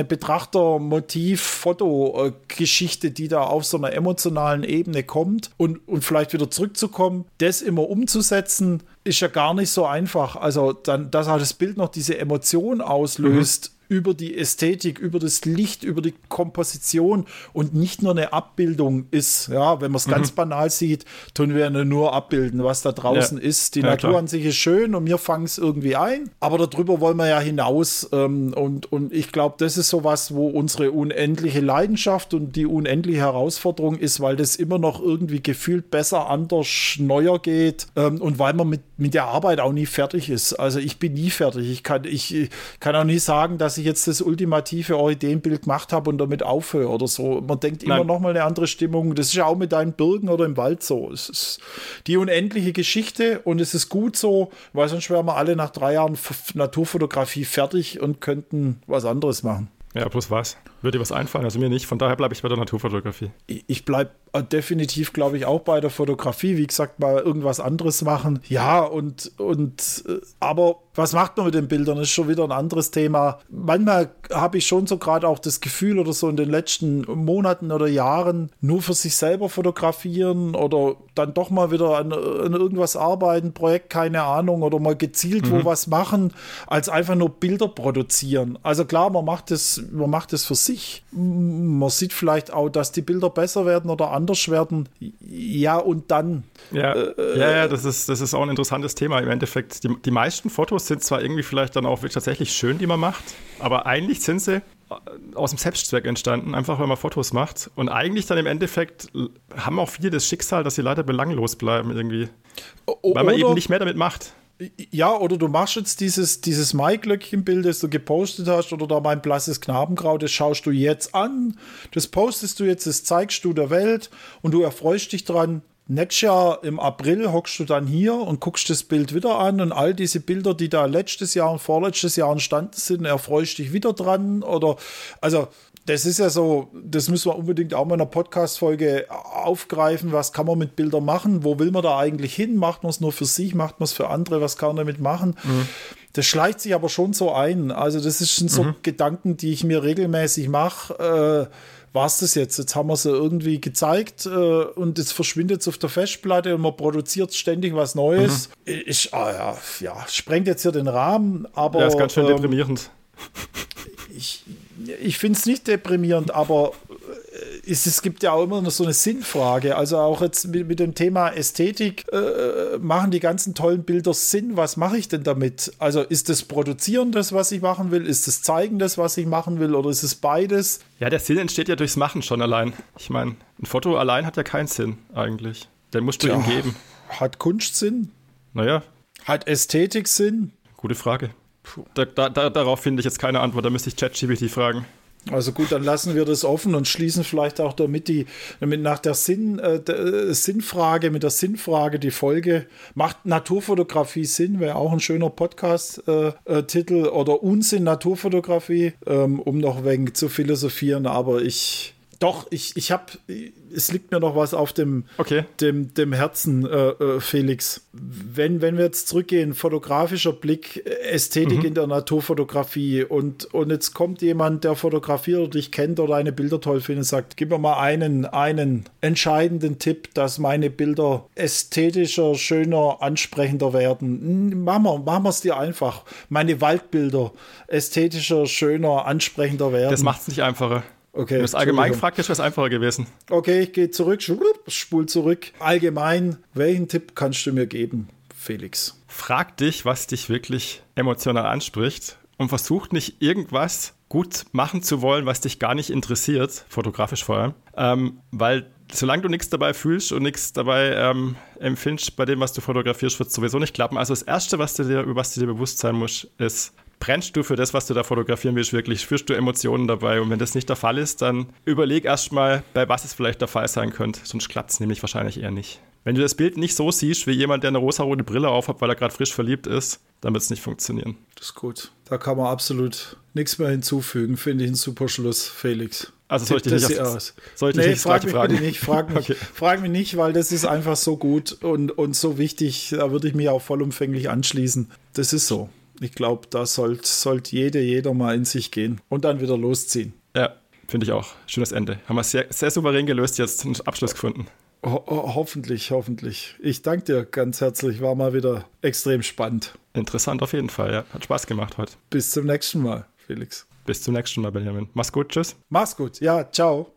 Betrachter-Motiv-Foto-Geschichte, die da auf so einer emotionalen Ebene kommt. Und vielleicht wieder zurückzukommen, das immer umzusetzen, ist ja gar nicht so einfach. Also dann, dass auch das Bild noch diese Emotion auslöst, über die Ästhetik, über das Licht, über die Komposition und nicht nur eine Abbildung ist. Ja, wenn man es ganz banal sieht, tun wir nur abbilden, was da draußen ist. Die Natur klar. An sich ist schön und wir fangen es irgendwie ein, aber darüber wollen wir ja hinaus. Und ich glaube, das ist sowas, wo unsere unendliche Leidenschaft und die unendliche Herausforderung ist, weil das immer noch irgendwie gefühlt besser, anders, neuer geht und weil man mit der Arbeit auch nie fertig ist. Also ich bin nie fertig. Ich kann auch nie sagen, dass ich jetzt das ultimative Orchideenbild gemacht habe und damit aufhöre oder so. Man denkt immer noch mal eine andere Stimmung. Das ist ja auch mit deinen Birken oder im Wald so. Es ist die unendliche Geschichte und es ist gut so, weil sonst wären wir alle nach 3 Jahren Naturfotografie fertig und könnten was anderes machen. Ja, plus was? Würde dir was einfallen? Also mir nicht. Von daher bleibe ich bei der Naturfotografie. Ich bleibe definitiv, glaube ich, auch bei der Fotografie. Wie gesagt, mal irgendwas anderes machen. Ja, aber was macht man mit den Bildern? Das ist schon wieder ein anderes Thema. Manchmal habe ich schon so gerade auch das Gefühl oder so in den letzten Monaten oder Jahren nur für sich selber fotografieren oder dann doch mal wieder an irgendwas arbeiten, Projekt, keine Ahnung, oder mal gezielt wo was machen, als einfach nur Bilder produzieren. Also klar, man macht es für sich. Man sieht vielleicht auch, dass die Bilder besser werden oder anders werden. Ja, und dann. Ja, das ist auch ein interessantes Thema. Im Endeffekt, die meisten Fotos sind zwar irgendwie vielleicht dann auch wirklich tatsächlich schön, die man macht, aber eigentlich sind sie aus dem Selbstzweck entstanden, einfach weil man Fotos macht. Und eigentlich dann im Endeffekt haben auch viele das Schicksal, dass sie leider belanglos bleiben irgendwie. Weil man eben nicht mehr damit macht. Ja, oder du machst jetzt dieses Maiglöckchen-Bild, das du gepostet hast, oder da mein blasses Knabenkraut, das schaust du jetzt an, das postest du jetzt, das zeigst du der Welt und du erfreust dich dran. Nächstes Jahr im April hockst du dann hier und guckst das Bild wieder an und all diese Bilder, die da letztes Jahr und vorletztes Jahr entstanden sind, erfreust dich wieder dran oder, also das ist ja so, das müssen wir unbedingt auch mal in einer Podcast-Folge aufgreifen. Was kann man mit Bildern machen? Wo will man da eigentlich hin? Macht man es nur für sich? Macht man es für andere? Was kann man damit machen? Das schleicht sich aber schon so ein. Also das sind so Gedanken, die ich mir regelmäßig mache. War es das jetzt? Jetzt haben wir sie irgendwie gezeigt und jetzt verschwindet es auf der Festplatte und man produziert ständig was Neues. Sprengt jetzt hier den Rahmen, aber... Ja, ist ganz schön deprimierend. Ich finde es nicht deprimierend, aber es gibt ja auch immer noch so eine Sinnfrage. Also auch jetzt mit dem Thema Ästhetik machen die ganzen tollen Bilder Sinn. Was mache ich denn damit? Also ist das Produzieren das, was ich machen will? Ist das Zeigen das, was ich machen will? Oder ist es beides? Ja, der Sinn entsteht ja durchs Machen schon allein. Ich meine, ein Foto allein hat ja keinen Sinn eigentlich. Den musst du ihm geben. Hat Kunst Sinn? Naja. Hat Ästhetik Sinn? Gute Frage. Darauf finde ich jetzt keine Antwort, da müsste ich ChatGPT fragen. Also gut, dann lassen wir das offen und schließen vielleicht auch damit nach der Sinnfrage, mit der Sinnfrage die Folge. Macht Naturfotografie Sinn? Wäre auch ein schöner Podcast-Titel. Oder Unsinn Naturfotografie, um noch ein wenig zu philosophieren, aber es liegt mir noch was auf dem Herzen, Felix. Wenn wir jetzt zurückgehen, fotografischer Blick, Ästhetik in der Naturfotografie und jetzt kommt jemand, der fotografiert oder dich kennt oder deine Bilder toll findet und sagt, gib mir mal einen entscheidenden Tipp, dass meine Bilder ästhetischer, schöner, ansprechender werden. Machen wir es dir einfach. Meine Waldbilder ästhetischer, schöner, ansprechender werden. Das macht es nicht einfacher. Okay, wenn du es allgemein gefragt hättest, wäre es einfacher gewesen. Okay, ich gehe zurück, spul zurück. Allgemein, welchen Tipp kannst du mir geben, Felix? Frag dich, was dich wirklich emotional anspricht und versuch nicht irgendwas gut machen zu wollen, was dich gar nicht interessiert, fotografisch vor allem, weil solange du nichts dabei fühlst und nichts dabei empfindest bei dem, was du fotografierst, wird es sowieso nicht klappen. Also das Erste, über was du dir bewusst sein musst, ist, brennst du für das, was du da fotografieren willst, wirklich? Spürst du Emotionen dabei? Und wenn das nicht der Fall ist, dann überleg erstmal, bei was es vielleicht der Fall sein könnte. Sonst klappt es nämlich wahrscheinlich eher nicht. Wenn du das Bild nicht so siehst, wie jemand, der eine rosarote Brille aufhat, weil er gerade frisch verliebt ist, dann wird es nicht funktionieren. Das ist gut. Da kann man absolut nichts mehr hinzufügen. Finde ich ein super Schluss, Felix. Also soll ich dich nicht fragen? Frag mich nicht, weil das ist einfach so gut und so wichtig. Da würde ich mich auch vollumfänglich anschließen. Das ist so. Ich glaube, da sollte jeder mal in sich gehen und dann wieder losziehen. Ja, finde ich auch. Schönes Ende. Haben wir sehr, sehr souverän gelöst, jetzt einen Abschluss gefunden. Hoffentlich. Ich danke dir ganz herzlich. War mal wieder extrem spannend. Interessant auf jeden Fall, ja. Hat Spaß gemacht heute. Bis zum nächsten Mal, Felix. Bis zum nächsten Mal, Benjamin. Mach's gut, tschüss. Mach's gut, ja, ciao.